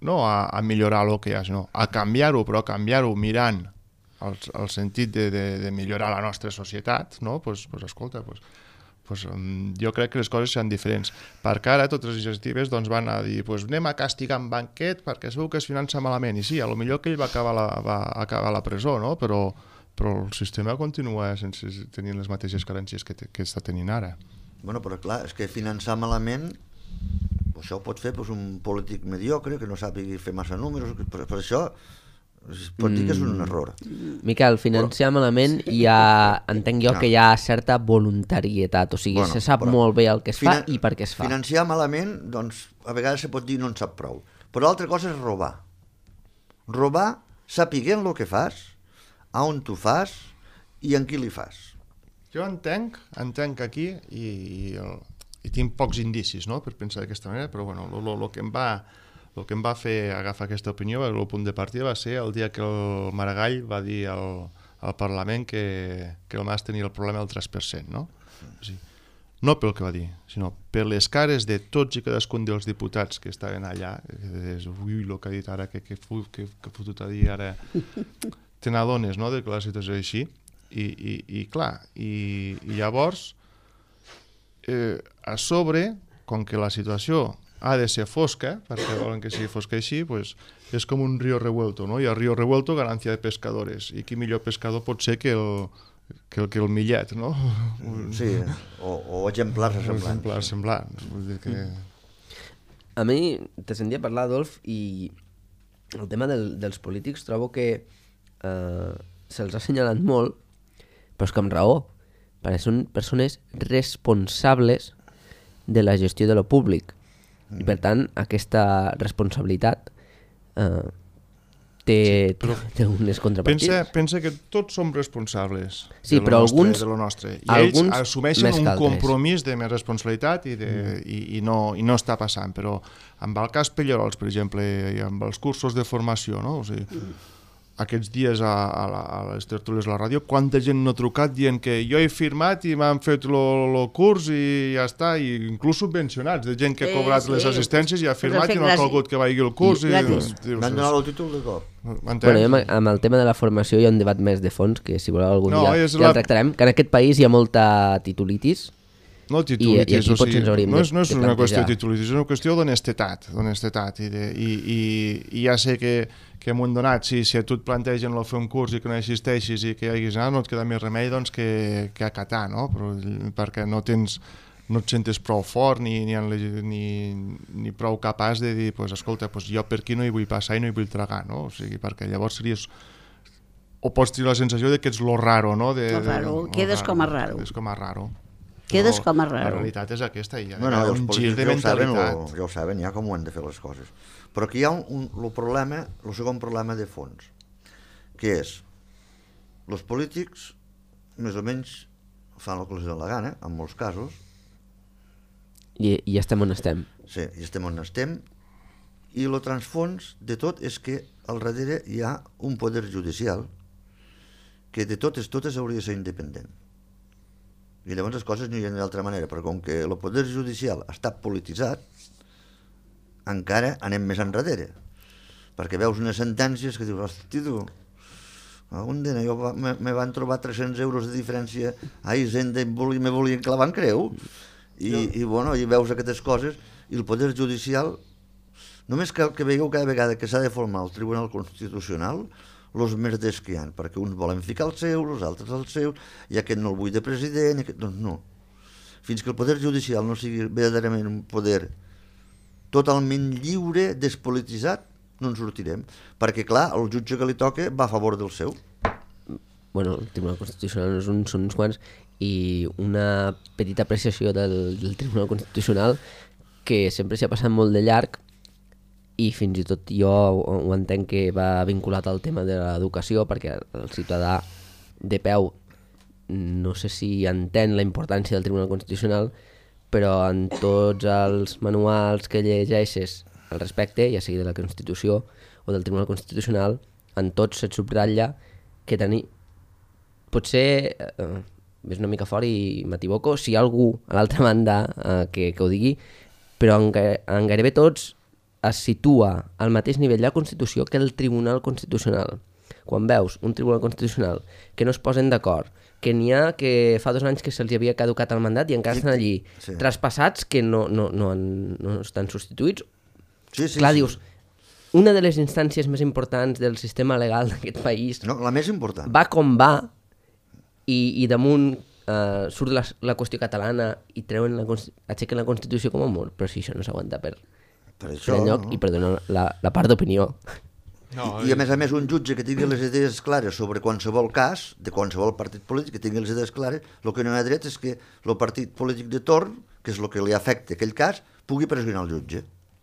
no a, a millorar el que hi ha, sinó a canviar-ho, però a canviar-ho mirant el, el sentit de, de, de millorar la nostra societat, no? Pues, pues escolta, pues, pues, um, jo crec que les coses seran diferents. Perquè ara totes les iniciatives doncs, van a dir pues, anem a castigar en Banquet perquè es veu que es finança malament. I sí, a lo millor que ell va acabar la, va acabar a la presó, no? però, però el sistema continua sense tenir les mateixes carències que, que està tenint ara. Bueno, però clar, és que finançar malament, això ho pot fer pues, un polític mediocre que no sàpiga fer massa números, per, per això es pot dir que és un error. Miquel, financiar però... malament sí. hi ha, entenc jo no. que hi ha certa voluntarietat, o sigui, bueno, se sap molt bé el que es fa i per què es fa. Financiar malament, doncs, a vegades se pot dir no en sap prou. Però l'altra cosa és robar. Robar sapiguent el que fas, a on tu fas i en qui li fas. Jo entenc, entenc aquí i, i, el, i tinc pocs indicis, no?, per pensar d'aquesta manera, però bueno, el que em va... El que em va fer agafar aquesta opinió, el punt de partida, va ser el dia que el Maragall va dir al, al Parlament que, que el Mas tenia el problema del tres per cent, no? O sigui, no pel que va dir, sinó per les cares de tots i cadascun dels diputats que estaven allà, que dius, ui, el que ha dit ara, que, que, que, que fotut a dir ara, te n'adones, no?, de que la situació és així, i, i, i clar, i, i llavors, eh, a sobre, com que la situació ha de ser fosca, perquè volen que sigui fosca així, pues, és com un río revuelto, no? I el río revuelto, ganancia de pescadores. I qui millor pescador pot ser que el, que el, que el millet, no? Sí, o, o exemplars semblants. Exemplars semblants. Vull dir que... A mi te sentia parlar, Adolf, i el tema del, dels polítics trobo que eh, se'ls ha assenyalat molt, però és que amb raó, perquè són persones responsables de la gestió de lo públic. I per tant, aquesta responsabilitat eh, té, sí, té unes contrapartides. Pensa, pensa que tots som responsables sí, de, lo però nostre, alguns, de lo nostre. I alguns ells assumeixen un altres. compromís de més responsabilitat i, de, mm. i, i, no, i no està passant. Però amb el cas Pellerols, per exemple, i amb els cursos de formació, no? O sigui, mm. aquests dies a, a, la, a les tertúlies de la ràdio, quanta gent no ha trucat dient que jo he firmat i m'han fet el curs i ja està, i inclús subvencionats, de gent que ha cobrat sí, sí. les assistències i ha firmat i no ha calgut que vagi el curs. I, i, M'han donat el títol de cop. Bueno, amb, amb el tema de la formació hi ha un debat més de fons, que si voleu algun no, dia ja la... el tractarem, que en aquest país hi ha molta titulitis. No titulitis, I, i o sigui, no és, no és de, de una qüestió de titulitis, és una qüestió d'honestetat, d'honestetat i, de, i, i, i ja sé que, que en un donat, si, si a tu et plantegen el fer un curs i que no existeixis i que hi haguis anat, no et queda més remei doncs, que, que acatar, no? Però, perquè no tens, no et sentes prou fort ni, ni, ni, ni prou capaç de dir, pues, escolta, pues, jo per aquí no hi vull passar i no hi vull tragar, no? O sigui, perquè llavors series... O pots tenir la sensació de que ets lo raro, no? De, lo raro, de, quedes raro, com a raro. Quedes com a raro. Quedes no, com a raro. La realitat és aquesta, hi ha bueno, un gir de mentalitat. Ja ho, saben, ja ho saben, ja com ho han de fer les coses. Però aquí hi ha un, un, el problema, el segon problema de fons, que és, els polítics més o menys fan el que els dona la gana, en molts casos. I, i estem on estem. Sí, i estem on estem, i el transfons de tot és que al darrere hi ha un poder judicial que de totes, totes hauria de ser independent. I llavors les coses no hi ha d'altra manera, però com que el poder judicial està polititzat, encara anem més enrere. Perquè veus unes sentències que dius, hosti tu, un dia jo me, me van trobar tres-cents euros de diferència a Hisenda i me volien clavar en creu. I, no. i, bueno, i veus aquestes coses, i el poder judicial, només que, que veieu cada vegada que s'ha de formar el Tribunal Constitucional, els merders que hi ha, perquè uns volen ficar el seu, els altres el seu, i aquest no el vull de president, i aquest... doncs no. Fins que el poder judicial no sigui verdaderament un poder totalment lliure, despolititzat, no en sortirem. Perquè, clar, el jutge que li toca va a favor del seu. Bueno, el Tribunal Constitucional són, són uns quants, i una petita apreciació del, del Tribunal Constitucional que sempre s'ha passat molt de llarg, i fins i tot jo ho entenc que va vinculat al tema de l'educació, perquè el ciutadà de peu no sé si entén la importància del Tribunal Constitucional, però en tots els manuals que llegeixes al respecte, ja sigui de la Constitució o del Tribunal Constitucional, en tots se't subratlla que tenir... Potser eh, és una mica fort i m'equivoco si hi ha algú a l'altra banda eh, que, que ho digui, però en, en gairebé tots es situa al mateix nivell de la Constitució que el Tribunal Constitucional. Quan veus un Tribunal Constitucional que no es posen d'acord, que n'hi ha que fa dos anys que se'ls havia caducat el mandat i encara estan allí, sí. traspassats que no, no, no, han, no estan substituïts. Sí, sí, Clar, sí. dius, una de les instàncies més importants del sistema legal d'aquest país No, la més important. va com va i, i damunt uh, surt la, la qüestió catalana i treuen la, aixequen la Constitució com a mur, però si això no s'aguanta per, Per per això, enlloc no? i perdona la, la part d'opinió. No, I, I a més a més un jutge que tingui les idees clares sobre qualsevol cas, de qualsevol partit polític, que tingui les idees clares, el que no hi ha dret és que el partit polític de torn, que és el que li afecta aquell cas, pugui pressionar el jutge.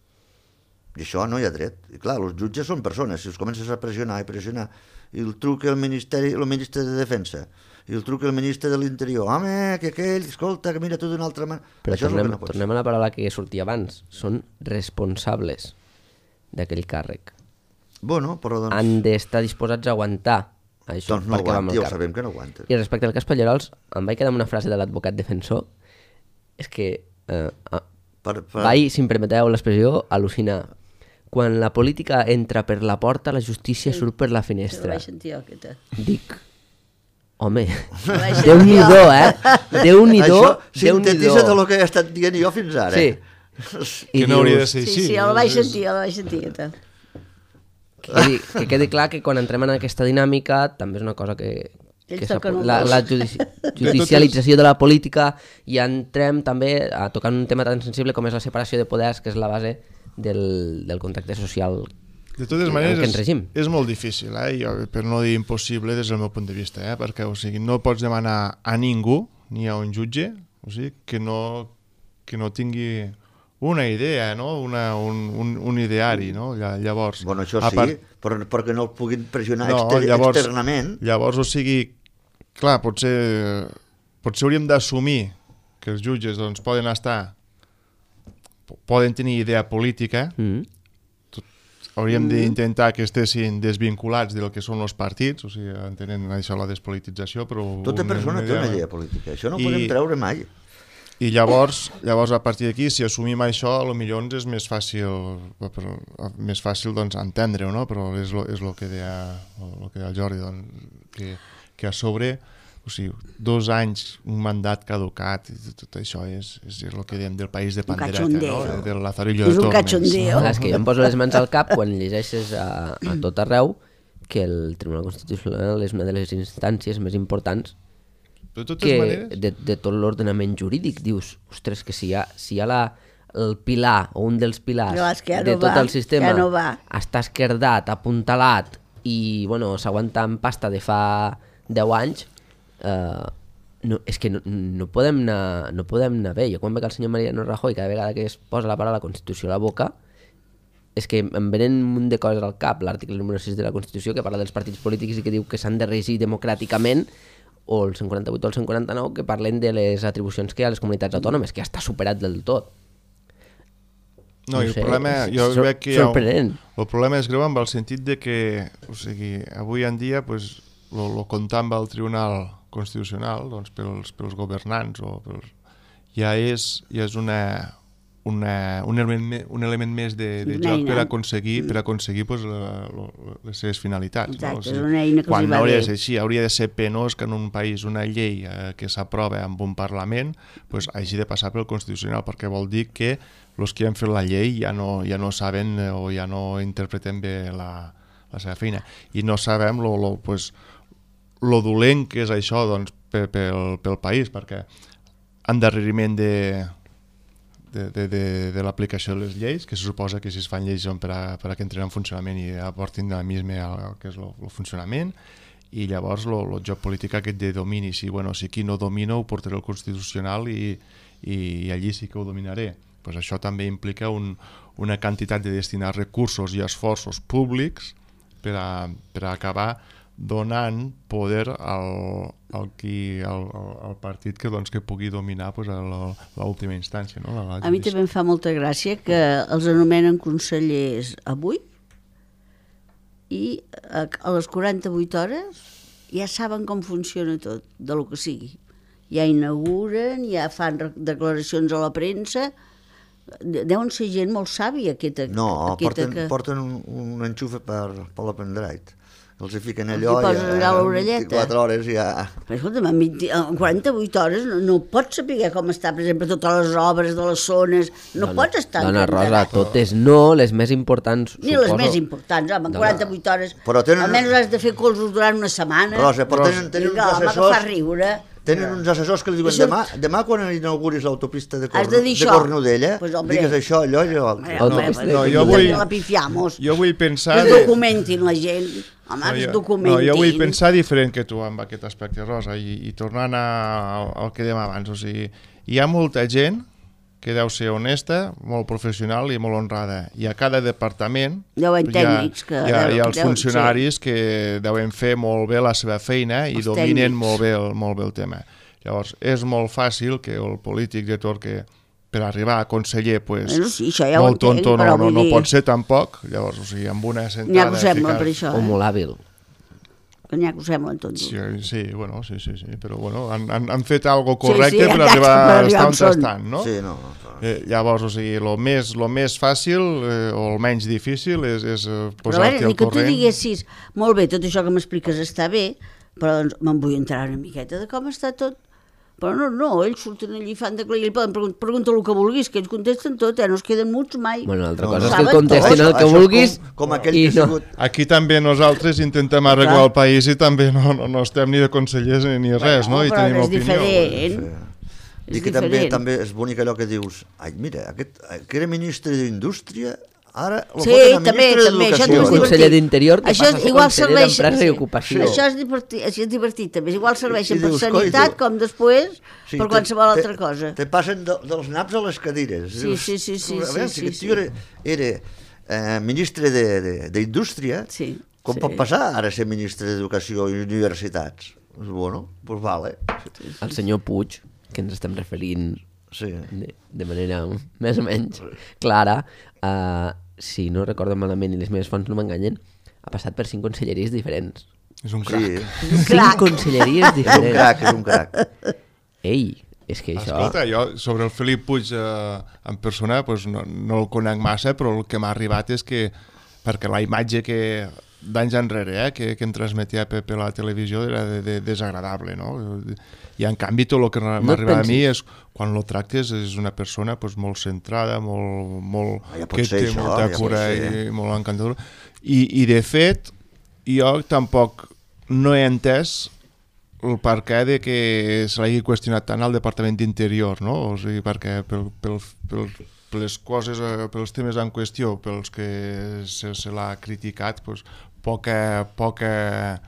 I això no hi ha dret. I clar, els jutges són persones, si els comences a pressionar i pressionar, i el truca el ministeri, el ministre de Defensa, i el truca el ministre de l'Interior, home, que aquell, escolta, que mira tu d'una altra manera... Però això tornem, és el que no pot tornem a la paraula que sortia abans, són responsables d'aquell càrrec. Bueno, però doncs... Han d'estar disposats a aguantar això, Doncs no perquè va amb aguanta, el ja ho cap. sabem que no aguanta. I respecte al cas Pallerols, em vaig quedar amb una frase de l'advocat defensor, és que eh, eh, Per, per... vaig, si em permeteu l'expressió, al·lucinar. Quan la política entra per la porta, la justícia surt per la La finestra. vaig sentir jo, aquesta. Dic, home, La vaig sentir Déu-n'hi-do, jo. eh? Déu-n'hi-do, Això sintetitza Déu-n'hi-do. del que he estat dient jo fins ara. Sí. I que no hauria de dius, ser Sí, així. sí, jo la vaig És- sentir, jo la vaig sentir, aquesta. que, quedi, que quedi clar que quan entrem en aquesta dinàmica també és una cosa que, que Ells s'ha- toquen un la, gos. la judici judicialització de la política, i entrem també a tocar un tema tan sensible com és la separació de poders, que és la base del, del contracte social. De totes en maneres, aquest és, règim. és molt difícil, eh? Jo, per no dir impossible des del meu punt de vista, eh? Perquè o sigui, no pots demanar a ningú, ni a un jutge, o sigui, que no, que no tingui una idea, no? una, un, un, un ideari. No? Llavors, Bueno, això a sí, part- però perquè no el puguin pressionar No, exter llavors- externament. Llavors, o sigui, clar, potser, potser hauríem d'assumir que els jutges doncs, poden estar, poden tenir idea política, Mm. hauríem d'intentar que estessin desvinculats del que són els partits, o sigui, entenent això la despolitització, però... Tota una- persona una té una idea política, això no ho I- podem treure mai. I llavors, llavors a partir d'aquí, si assumim això, potser doncs és més fàcil, però, més fàcil doncs, entendre-ho, no? Però és lo, és lo que deia, lo que deia el Jordi, doncs, que, que a sobre, o sigui, dos anys, un mandat caducat, i tot això és, és el que diem del país de pandereta, no? cachondeo. Del Lazarillo És de un Tormes. cachondeo. Clar, és que jo em poso les mans al cap quan llegeixes a, a tot arreu que el Tribunal Constitucional és una de les instàncies més importants De totes que maneres... de, de tot l'ordenament jurídic. Dius, ostres, que si hi ha, si hi ha la, el pilar o un dels pilars No, és que ja de no tot va, el sistema ja no va. està esquerdat, apuntalat i bueno, s'aguanta amb pasta de fa deu anys, eh, no, és que no, no, podem anar, no podem anar bé. Jo quan veig el senyor Mariano Rajoy cada vegada que es posa la paraula Constitució a la boca, és que em venen un munt de coses al cap. L'article número sis de la Constitució que parla dels partits polítics i que diu que s'han de regir democràticament, o el cent quaranta-vuit o el cent quaranta-nou que parlen de les atribucions que hi ha a les comunitats autònomes, que ja està superat del tot. No, No i el sé, problema, és jo sor- veig que hi ha un, sorprenent. el problema és greu amb el sentit de que, o sigui, avui en dia, pues, lo, lo comptar amb el Tribunal Constitucional, doncs, pels, pels governants, o pels, ja és, ja és una, una, un, element, me- un element més de, de Una joc per eina. aconseguir, per aconseguir pues, la, lo, les seves finalitats. Exacte, no? O és una eina que els quan hi va hauria bé. de ser així, hauria de ser penós que en un país una llei eh, que s'aprova amb un Parlament pues, hagi de passar pel Constitucional, perquè vol dir que els que han fet la llei ja no, ja no saben eh, o ja no interpreten bé la, la seva feina. I no sabem lo, lo, pues, lo dolent que és això doncs, pel, pel, pel país, perquè endarreriment de, de, de, de, de l'aplicació de les lleis, que se suposa que si es fan lleis són per a, per a que entrin en funcionament i aportin dinamisme al, al que és el funcionament, i llavors el joc polític aquest de domini, si, bueno, si aquí no domino ho portaré al Constitucional i, i, i allí sí que ho dominaré. Pues això també implica un, una quantitat de destinar recursos i esforços públics per a, per a acabar donant poder al, al, qui, al, al partit que, doncs, que pugui dominar pues, l'última instància. No? La, la A mi també em fa molta gràcia que els anomenen consellers avui i a, a les quaranta-vuit hores ja saben com funciona tot, de lo que sigui. Ja inauguren, ja fan re- declaracions a la premsa, deuen ser gent molt sàvia, aquesta, No, aquesta porten, que... porten un, un enxufe per, per la pendrive. Els hi fiquen allò Els hi posen allà a l'orelleta. vint-i-quatre hores ja... Però escolta'm, en, vint, en quaranta-vuit hores no, no pots saber com està, per exemple, totes les obres de les zones, no Dona, pots estar... Dona encantat. Rosa, totes no, les més importants, Ni suposo. les més importants, home, en Dona. quaranta-vuit hores, Però tenen- almenys has de fer colzos durant una setmana. Rosa, però tenen, tenen Vinga, uns home, que fa assessors... riure. Tenen uns assessors que li diuen, Això- demà, demà quan inauguris l'autopista de, Has Cornu, de dir de això. Cornudella, Pues, hombre. digues això, allò, allò... Home, altre. home, no, pues, no, jo també vull- la pifiamos. Jo vull pensar... Que es de- documentin la gent. Home, No, que es jo, documentin. no, jo vull pensar diferent que tu amb aquest aspecte, Rosa, i, i tornant a, al que dèiem abans, o sigui, hi ha molta gent que deu ser honesta, molt professional i molt honrada, i a cada departament Deu haver hi ha, tècnics que hi ha, deu- hi ha els deu- funcionaris que deuen fer molt bé la seva feina i Els dominen tècnics. molt bé, el, molt bé el tema. Llavors, és molt fàcil que el polític de tot que per arribar a conseller, pues, Bueno, sí, això ja ho molt entenc, tonto no, però no, vull no dir- pot ser tampoc, llavors, o sigui, amb una sentada... N'hi ha que ho sembla ficar- per això, O eh? molt hàbil. Que n'hi ha que ho semblen tots. Sí, sí, bueno, sí, sí, sí, però bueno, han, han, han fet algo correcte sí, per exacte, arribar per a arribar estar on on són. estan, no? Sí, no, no. Eh, llavors, o sigui, el més, lo més fàcil eh, o el menys difícil és, és eh, Però a posar-t'hi veure, al ni que tu corrent. diguessis, molt bé, tot això que m'expliques està bé, però doncs me'n vull entrar una miqueta de com està tot. Però no, no, ells surten allí, fan de clar, i poden preguntar, pregunta el que vulguis, que ells contesten tot, eh? No es queden muts mai. Bueno, l'altra No, cosa no. és que Saben contestin tot. el que Això és vulguis com, com aquell i que ha no. sigut... Aquí també nosaltres intentem arreglar Clar. el país i també no, no, no estem ni de consellers ni, ni res, no? I però tenim és opinió. diferent. I És que també, diferent. també és bonic allò que dius, ai, mira, aquest, que era ministre d'Indústria, ara lo Sí, foten a també, ministre també, això d'Educació. també és Un conseller divertit. d'Interior que Això passa a ser igual conseller serveix- d'Empresa i sí, Ocupació. Això és, divertit, això és divertit, també. Igual serveixen I per dius, coi, sanitat, tu- com després, Sí, per te- qualsevol te- altra cosa. Te passen de, dels naps a les cadires. Sí, sí, sí, sí, a veure, sí, si sí, aquest tio era, era eh, ministre de- de- d'Indústria, Sí, com sí. pot passar ara a ser ministre d'Educació i Universitats? Pues bueno, pues vale. El senyor Puig, que ens estem referint Sí. de, de manera més o menys clara, uh, si no recordo malament i les meves fonts no m'enganyen, ha passat per cinc conselleries diferents. És un crac. Sí, Cinc Crac. conselleries és un diferents. crac, és un crac. Ei, és que això... Escolta, jo sobre el Felip Puig eh, en persona pues, no, no el conec massa, però el que m'ha arribat és que, perquè la imatge que d'anys enrere eh, que, que em transmetia per, per la televisió era de, de, desagradable, no? I en canvi tot el que m'ha No et arribat a mi pensis. és, quan lo tractes, és una persona pues, molt centrada, molt, molt, Ah, ja pot que ser té això, molta ja pot cura ser. i molt encantadora. I, I de fet, jo tampoc no he entès el per què de que se l'hagi qüestionat tant al Departament d'Interior, no? O sigui, perquè pel, pel, pel, per les coses, eh, pels temes en qüestió, pels que se, se l'ha criticat, doncs, poca, poca,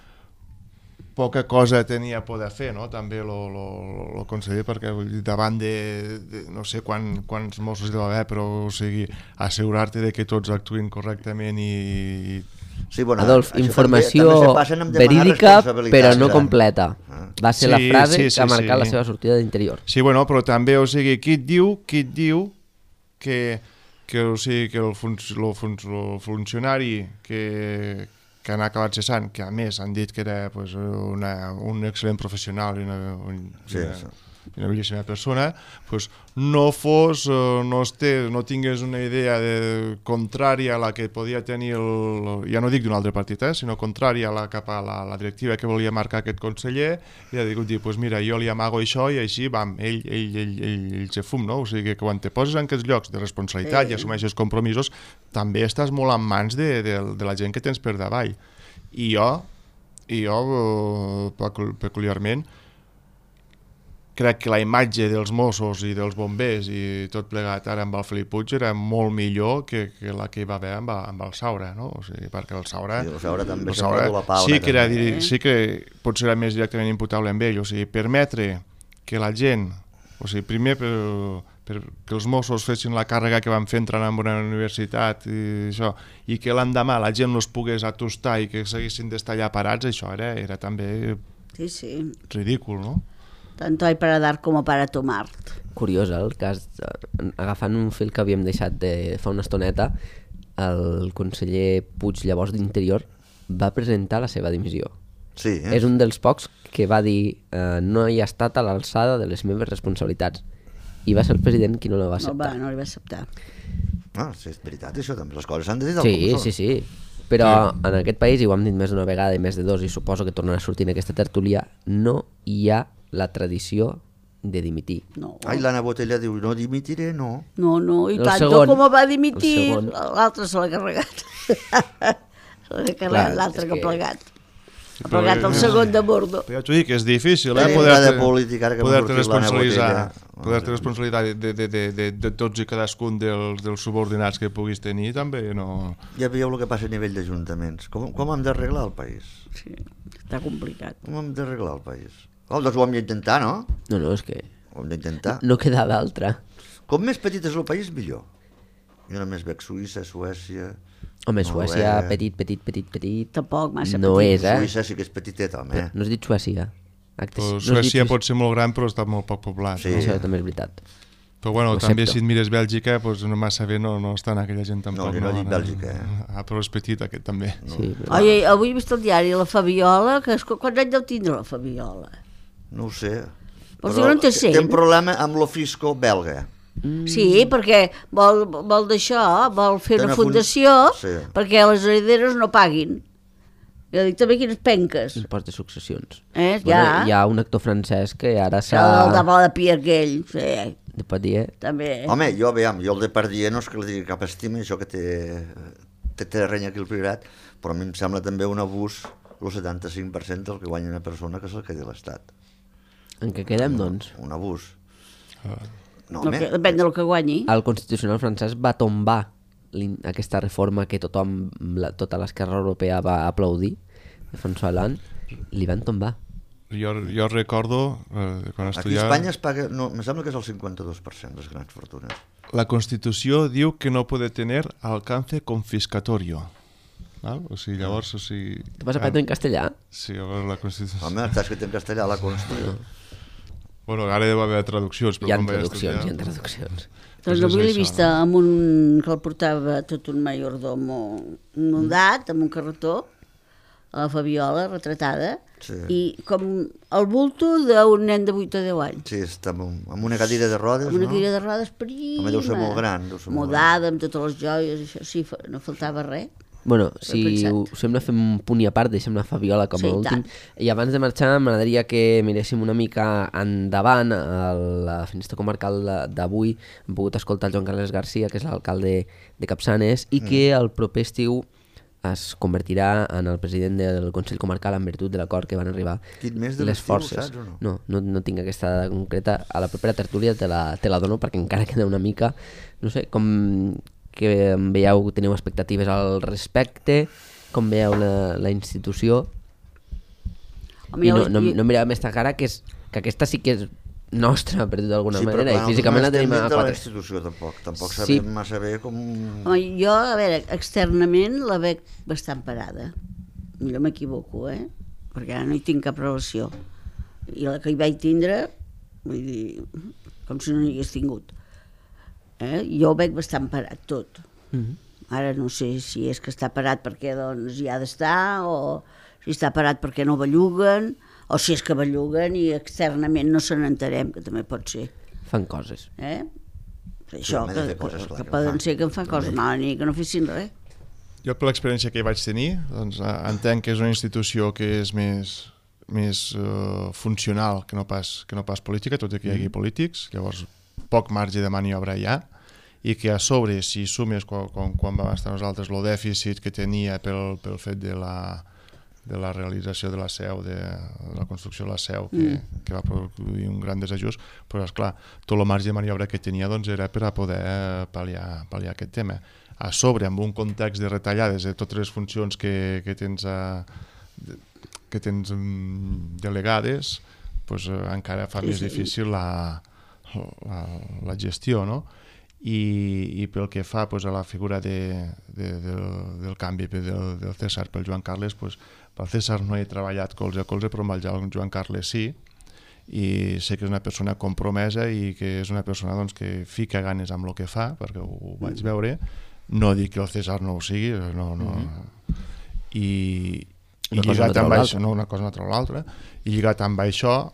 poca cosa tenia a poder fer, no? També el conseller, perquè vull dir, davant de, de no sé quan, quants Mossos hi deu haver, però o sigui, assegurar-te de que tots actuïn correctament i, Sí, bueno, Adolf, això informació també, també se passen amb demanar verídica responsabilitats, però no ja. completa. Ah. Va ser Sí, la frase sí, sí, que ha marcat sí. la seva sortida d'Interior. Sí, bueno, però també, o sigui, qui et diu, qui et diu que, que, o sigui, que el, fun el, fun el funcionari que, que han acabat cessant, que a més han dit que era pues, una, un excel·lent professional i una, un, Sí, una, sí. una bellíssima persona, pues, no fos, eh, no, estés, no tingués una idea de, contrària a la que podia tenir, el, ja no dic d'un altre partit, eh, sinó contrària a la, cap a la, la directiva que volia marcar aquest conseller, i ha dit, pues mira, jo li amago això i així, bam, ell, ell, ell, ell, ell se fum, no? O sigui que quan te poses en aquests llocs de responsabilitat Sí. i assumeixes compromisos, també estàs molt en mans de, de, de la gent que tens per davall. I jo, i jo eh, peculiarment, crec que la imatge dels Mossos i dels bombers i tot plegat ara amb el Felip Puig era molt millor que, que la que hi va haver amb, amb el Saura, no? O sigui, perquè el Saura... Sí, el Saura també el sembla de la Paula, sí, que era, també. dir, sí que potser era més directament imputable amb ell, o sigui, permetre que la gent, o sigui, primer per, per que els Mossos fessin la càrrega que van fer entrant en una universitat i això, i que l'endemà la gent no es pogués atustar i que seguissin d'estar allà parats, això era, era també Sí, sí. ridícul, no? Tanto hay para dar como para tomar. Curiós, eh, el cas, eh, agafant un fil que havíem deixat de fa una estoneta, el conseller Puig, llavors d'Interior, va presentar la seva dimissió. Sí, eh? És un dels pocs que va dir eh, no he estat a l'alçada de les meves responsabilitats. i va ser el president qui no la va No, va, acceptar. no li va acceptar. Ah, sí, és veritat, això també. Les coses s'han de dir tal Sí, com són. sí, sí. Però en aquest país, i ho hem dit més d'una vegada i més de dos, i suposo que tornarà a sortir en aquesta tertúlia, no hi ha la tradició de dimitir. No. Ai, l'Anna Botella diu, no dimitiré, no. No, no, i El tant, segon. com va El dimitir, segon. l'altre se l'ha carregat. se l'ha carregat Clar, l'altre és que ha que- plegat. Ha plegat el Però- segon de bordo. Però ja t'ho dic, és difícil, eh? Tenim Poder-te de política, ara que m'ha poder-te sortit l'Anna responsabilitzar, Botella. poder-te responsabilitzar de, de, de, de, de tots i cadascun dels, dels subordinats que puguis tenir, també no... Ja veieu el que passa a nivell d'ajuntaments. Com, com hem d'arreglar el país? Sí, està complicat. Com hem d'arreglar el país? Oh, doncs ho hem d'intentar, no? No, no, és que Ho hem d'intentar. no queda d'altra. Com més petit és el país, millor. Jo només veig Suïssa, Suècia... Home, Molt Suècia, bé. petit, petit, petit, petit... Tampoc massa No petit. és, eh? Suïssa sí que és petitet, home. Però no has dit Suècia. Actes, Però no has dit Suècia pot ser molt gran, però està molt poc poblat. Sí. No? Això també és veritat. Però bueno, Ho també accepto. si et mires Bèlgica, doncs no massa bé no, no estan aquella gent tampoc. No, jo no dic Bèlgica, eh? Ah, però és petit aquest també. No. Sí, però... Oi, avui he vist al diari la Fabiola, que és, quants anys deu tindre la Fabiola? No ho sé. Vols dir que no en té cent? té un problema amb lo fisco belga. Mm. Sí, perquè vol, vol d'això, vol fer Té una una fun- fundació Sí. perquè les herederes no paguin. Jo dic també quines penques. Impost de successions. Eh, Bueno, ja. hi ha un actor francès que ara El de s'ha... Bola de Pia aquell, sí, De pot dir, eh? també. Home, jo, veiem, jo el de Pardier no és que li digui cap estima, això que té, té terreny aquí al Priorat, però a mi em sembla també un abús el setanta-cinc per cent del que guanya una persona que és el que té l'Estat. En què quedem, doncs? Un abús. No, No, home, que, depèn del que guanyi. El Constitucional francès va tombar l'in- aquesta reforma que tothom, la, tota l'esquerra europea va aplaudir, de François Hollande, li van tombar. Jo, jo recordo, eh, quan aquí a estudiava... Espanya es paga, no, em sembla que és el cinquanta-dos per cent les grans fortunes. La Constitució diu que no puede tener alcance confiscatorio. Val? O sigui, llavors, o sigui... Tu vas aprendre en castellà? Sí, llavors la Constitució... Home, està escrit en castellà la Constitució. Bueno, ara deu haver traduccions, però Hi ha quan vaig traduccions, hi ha estudiar... traduccions. Doncs Pues és avui l'he això, vista amb un que el portava tot un mayordomo nudat, amb un carretó, a la Fabiola, retratada, Sí. i com el bulto d'un nen de vuit o deu anys. Sí, està amb, un- amb una cadira de rodes, Amb una no? cadira de rodes prima. Home, deu ser molt gran, deu ser molt Mudada, amb totes les joies, això sí, fa- no faltava res. Bueno, si pensat. us sembla fem un punt i a part, deixem la Fabiola com Sí, a i últim. tant. I abans de marxar m'agradaria que miréssim una mica endavant a la finestra comarcal de- d'avui. Hem pogut escoltar el Joan Carles Garcia, que és l'alcalde de Capçanes, i que el proper estiu es convertirà en el president del Consell Comarcal en virtut de l'acord que van arribar Quin mes de les l'estiu, forces. saps o no? No, no, no tinc aquesta dada concreta. A la propera tertúlia te la, te la dono perquè encara queda una mica... No sé, com que em veieu, teniu expectatives al respecte, com veieu la, la institució. Home, I jo- no, no, jo- no mireu amb esta cara, que, és, que aquesta sí que és nostra, per dir d'alguna Sí, però manera, clar, i físicament la no estem tenim a dintre de la quatre. institució, tampoc. Tampoc Sí. sabem massa bé com... Home, jo, a veure, externament la veig bastant parada. Millor m'equivoco, eh? Perquè ara no hi tinc cap relació. I la que hi vaig tindre, vull dir, com si no n'hi hagués tingut. Eh? Jo ho veig bastant parat, tot. Mhm. Ara no sé si és que està parat perquè doncs, hi ha d'estar, o si està parat perquè no belluguen, o si és que belluguen i externament no se n'entarem, que també pot ser. Fan coses. Eh? Això, home, que, de fer que, coses, clar, que que poden fan. ser que em fan coses També. mal ni que no fessin res. Jo, per l'experiència que hi vaig tenir, doncs, eh, entenc que és una institució que és més, més uh, funcional que no, pas, que no pas política, tot i que hi hagi polítics, llavors poc marge de maniobra hi ha, i que a sobre, si sumes quan, quan, quan vam estar nosaltres el dèficit que tenia pel, pel fet de la, de la realització de la seu, de, de la construcció de la seu, que, mm. que va produir un gran desajust, però esclar, tot el marge de maniobra que tenia doncs, era per a poder pal·liar, pal·liar aquest tema. A sobre, amb un context de retallades de totes les funcions que, que tens, a, que tens um, delegades, doncs, eh, encara fa Sí, més sí. difícil la, la, la gestió, no? I, i pel que fa pues, a la figura de, de, del, del canvi del, del César pel Joan Carles, pues, pel César no he treballat colze a colze, però amb el Joan Carles sí, i sé que és una persona compromesa i que és una persona doncs, que fica ganes amb el que fa, perquè ho, ho vaig veure. No dic que el César no ho sigui, no, no. Mm-hmm. I, i Una cosa no lligat treu amb l'altra. això, no, una cosa no treu l'altra, i lligat amb això,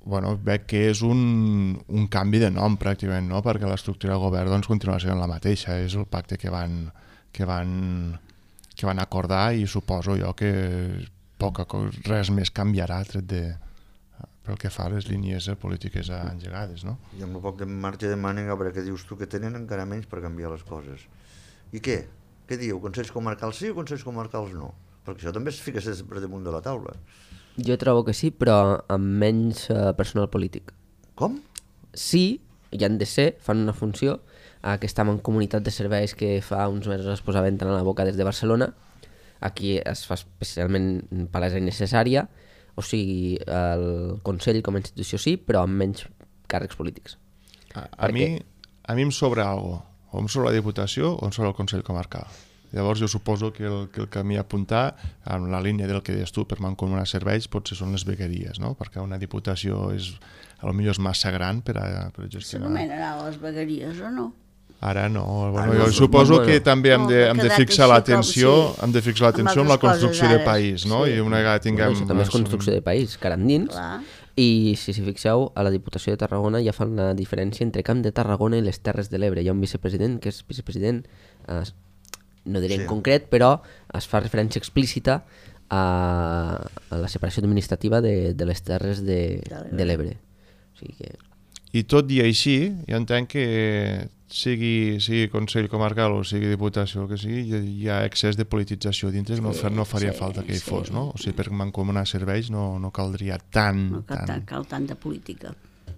bueno, veig que és un, un canvi de nom pràcticament, no? Perquè l'estructura del govern doncs, continua sent la mateixa, és el pacte que van, que van, que van acordar i suposo jo que poca cosa, res més canviarà tret de, pel que fa a les línies polítiques engegades, no? I amb el poc de marge de mànega, a veure què dius tu, que tenen encara menys per canviar les coses. I què? Què diu? Consells comarcals sí o consells comarcals no? Perquè això també es fica per damunt de la taula. Jo trobo que sí, però amb menys uh, personal polític. Com? Sí, hi han de ser, fan una funció. Aquesta mancomunitat de serveis que fa uns mesos es posava entrant a la boca des de Barcelona, aquí es fa especialment palesa innecessària, o sigui, el Consell com a institució sí, però amb menys càrrecs polítics. A, a, mi, a mi em sobra alguna cosa, o em sobra la Diputació o em sobra el Consell Comarcal. Llavors jo suposo que el, que el camí a apuntar, en la línia del que deies tu, per mancomunar serveis, potser són les vegueries, no? Perquè una diputació és, potser és massa gran per a, per a gestionar. S'anomenarà les vegueries o no? Ara no. Bueno, Ara jo no, suposo bueno. que també hem de, hem de quedat fixar així l'atenció com si- hem de fixar l'atenció en la amb altres construcció coses de ara. país, no? Sí. I una vegada tinguem... Bueno, això també és construcció de país, cara endins. Clar. I si s'hi fixeu, a la Diputació de Tarragona ja fan la diferència entre Camp de Tarragona i les Terres de l'Ebre. Hi ha un vicepresident que és vicepresident, eh, no diré Sí. en concret, però es fa referència explícita a, a la separació administrativa de, de les Terres de, de l'Ebre. O sigui que... I tot i així, jo entenc que sigui, sigui Consell Comarcal o sigui Diputació, el que sigui, hi ha excés de politització dintre, no, fa- no faria sí, falta que hi sí. fos, no? O sigui, per mancomunar serveis no, no caldria tant, No cal, tant. cal tanta política.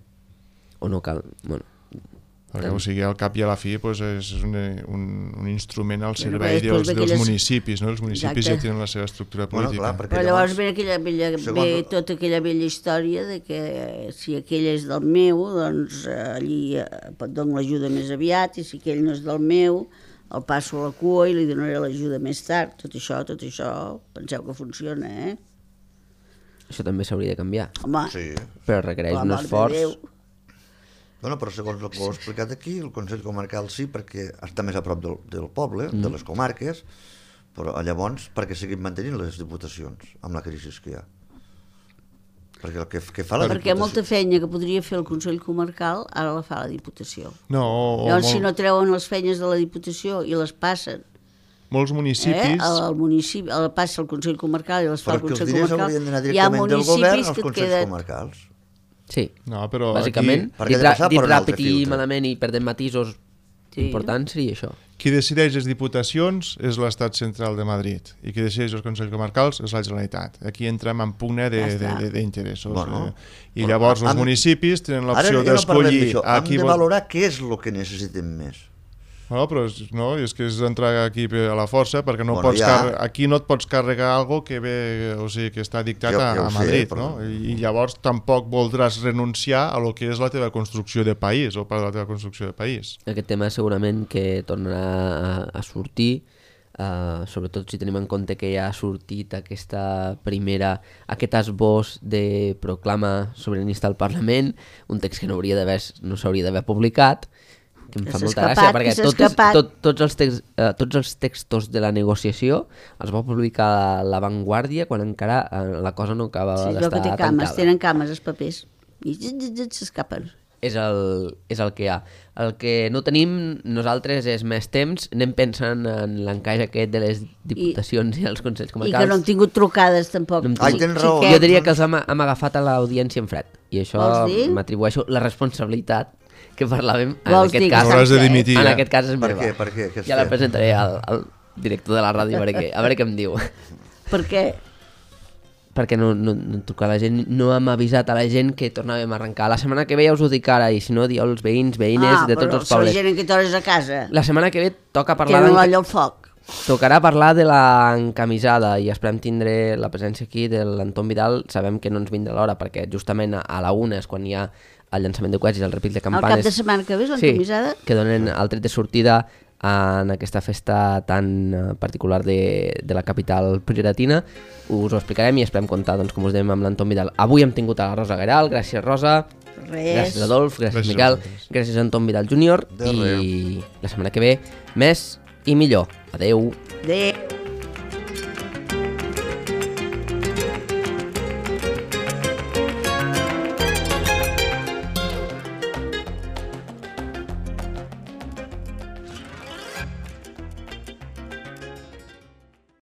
O no cal... Bueno, Perquè, o sigui, al cap i a la fi pues, és un, un, un instrument al Bueno, servei però després dels, ve dels aquelles- municipis, no? Els municipis Exacte. ja tenen la seva estructura Bueno, política. clar, perquè Però llavors ve, llavors... aquella vella, segons- ve tota aquella vella història de que si aquell és del meu, doncs eh, allí eh, pot donar l'ajuda més aviat, i si aquell no és del meu, el passo a la cua i li donaré l'ajuda més tard. Tot això, tot això, penseu que funciona, eh? això també s'hauria de canviar, Home, Sí. però requereix per un l'amor de esforç... Déu. Bueno, però segons el que ho he explicat aquí, el Consell Comarcal sí, perquè està més a prop del, del poble, mm. de les comarques, però llavors perquè seguim mantenint les diputacions amb la crisi que hi ha. Perquè el que, que fa la Perquè diputació... molta feina que podria fer el Consell Comarcal, ara la fa la Diputació. No, o, o Llavors, molt, si no treuen les feines de la Diputació i les passen molts eh, municipis... al municipi, el passa el Consell Comarcal i les fa el Perquè els Consell diners Comarcal, haurien d'anar hi ha directament del govern municipis als que et Consells queden... Comarcals. Sí, No, però bàsicament, Perquè dit, ha de ra passar dit per un altre ràpid i filtre. malament i perdent matisos Sí. importants seria això. aquí qui decideix les diputacions és l'Estat central de Madrid i qui decideix els Consells Comarcals és la Generalitat. Aquí entrem en pugna Ja està. d'interessos. Bueno, eh? I bueno, llavors els hem- municipis tenen Ara l'opció ja no parlem d'escollir d'això, a hem qui de vol... valorar què és el que necessitem més. No, però és, no, és que és entrar aquí a la força perquè no Bueno, pots ja. car... aquí no et pots carregar algo que ve, o sigui, que està dictat Jo- a, jo ho a sé, Madrid, però- no? I, I llavors tampoc voldràs renunciar a lo que és la teva construcció de país o part de la teva construcció de país. Aquest tema segurament que tornarà a, a sortir, uh, sobretot si tenim en compte que ja ha sortit aquesta primera, aquest esbós de proclama sobiranista al Parlament, un text que no hauria d'haver no s'hauria d'haver publicat, que em Que fa s'ha molta escapat, gràcia, perquè que s'ha tot, és- escapat. tot, tots, els text, uh, tots els textos de la negociació els va publicar a La Vanguardia quan encara uh, la cosa no acabava Sí, allò d'estar que té cames, tancada. tenen cames els papers. I zit, zit, zit, s'escapen. És el, és el que hi ha. El que no tenim nosaltres és més temps, anem pensant en l'encaix aquest de les diputacions i, i els consells I comarcals. que no hem tingut trucades, tampoc. No hem Ai, tingut- tens raó. Jo diria que els hem, hem agafat a l'audiència en fred, i això Vols dir? m'atribueixo la responsabilitat que parlàvem en Vols aquest dir que cas. Hauràs de saps què? dimitir. En eh? aquest cas és Per meva. què? Per què? Què has Ja la fet? presentaré al, al director de la ràdio a veure què, a veure què em diu. Perquè Perquè no, no, no trucar a la gent, no hem avisat a la gent que tornàvem a arrencar. La setmana que ve ja us ho dic ara, i si no, dieu als veïns, veïnes de tots els però pobles. la gent en aquesta hora és a casa. La setmana que ve toca parlar Tenen d'enca- l'olla al foc. tocarà parlar de la encamisada i esperem tindre la presència aquí de l'Anton Vidal. Sabem que no ens vindrà l'hora perquè justament a, a la una és quan hi ha el llançament de coets i el repic de Al campanes. cap de setmana que ve és l'entomisada. Sí, que donen el tret de sortida en aquesta festa tan eh, particular de, de la capital prioratina. Us ho explicarem i esperem comptar, doncs, com us dèiem, amb l'Anton Vidal. Avui hem tingut a la Rosa Gueral, gràcies Rosa, Res. gràcies Adolf, gràcies, Gràcies a Miquel, vosaltres. gràcies a Anton Vidal júnior De i la setmana que ve més i millor. Adeu. Adéu.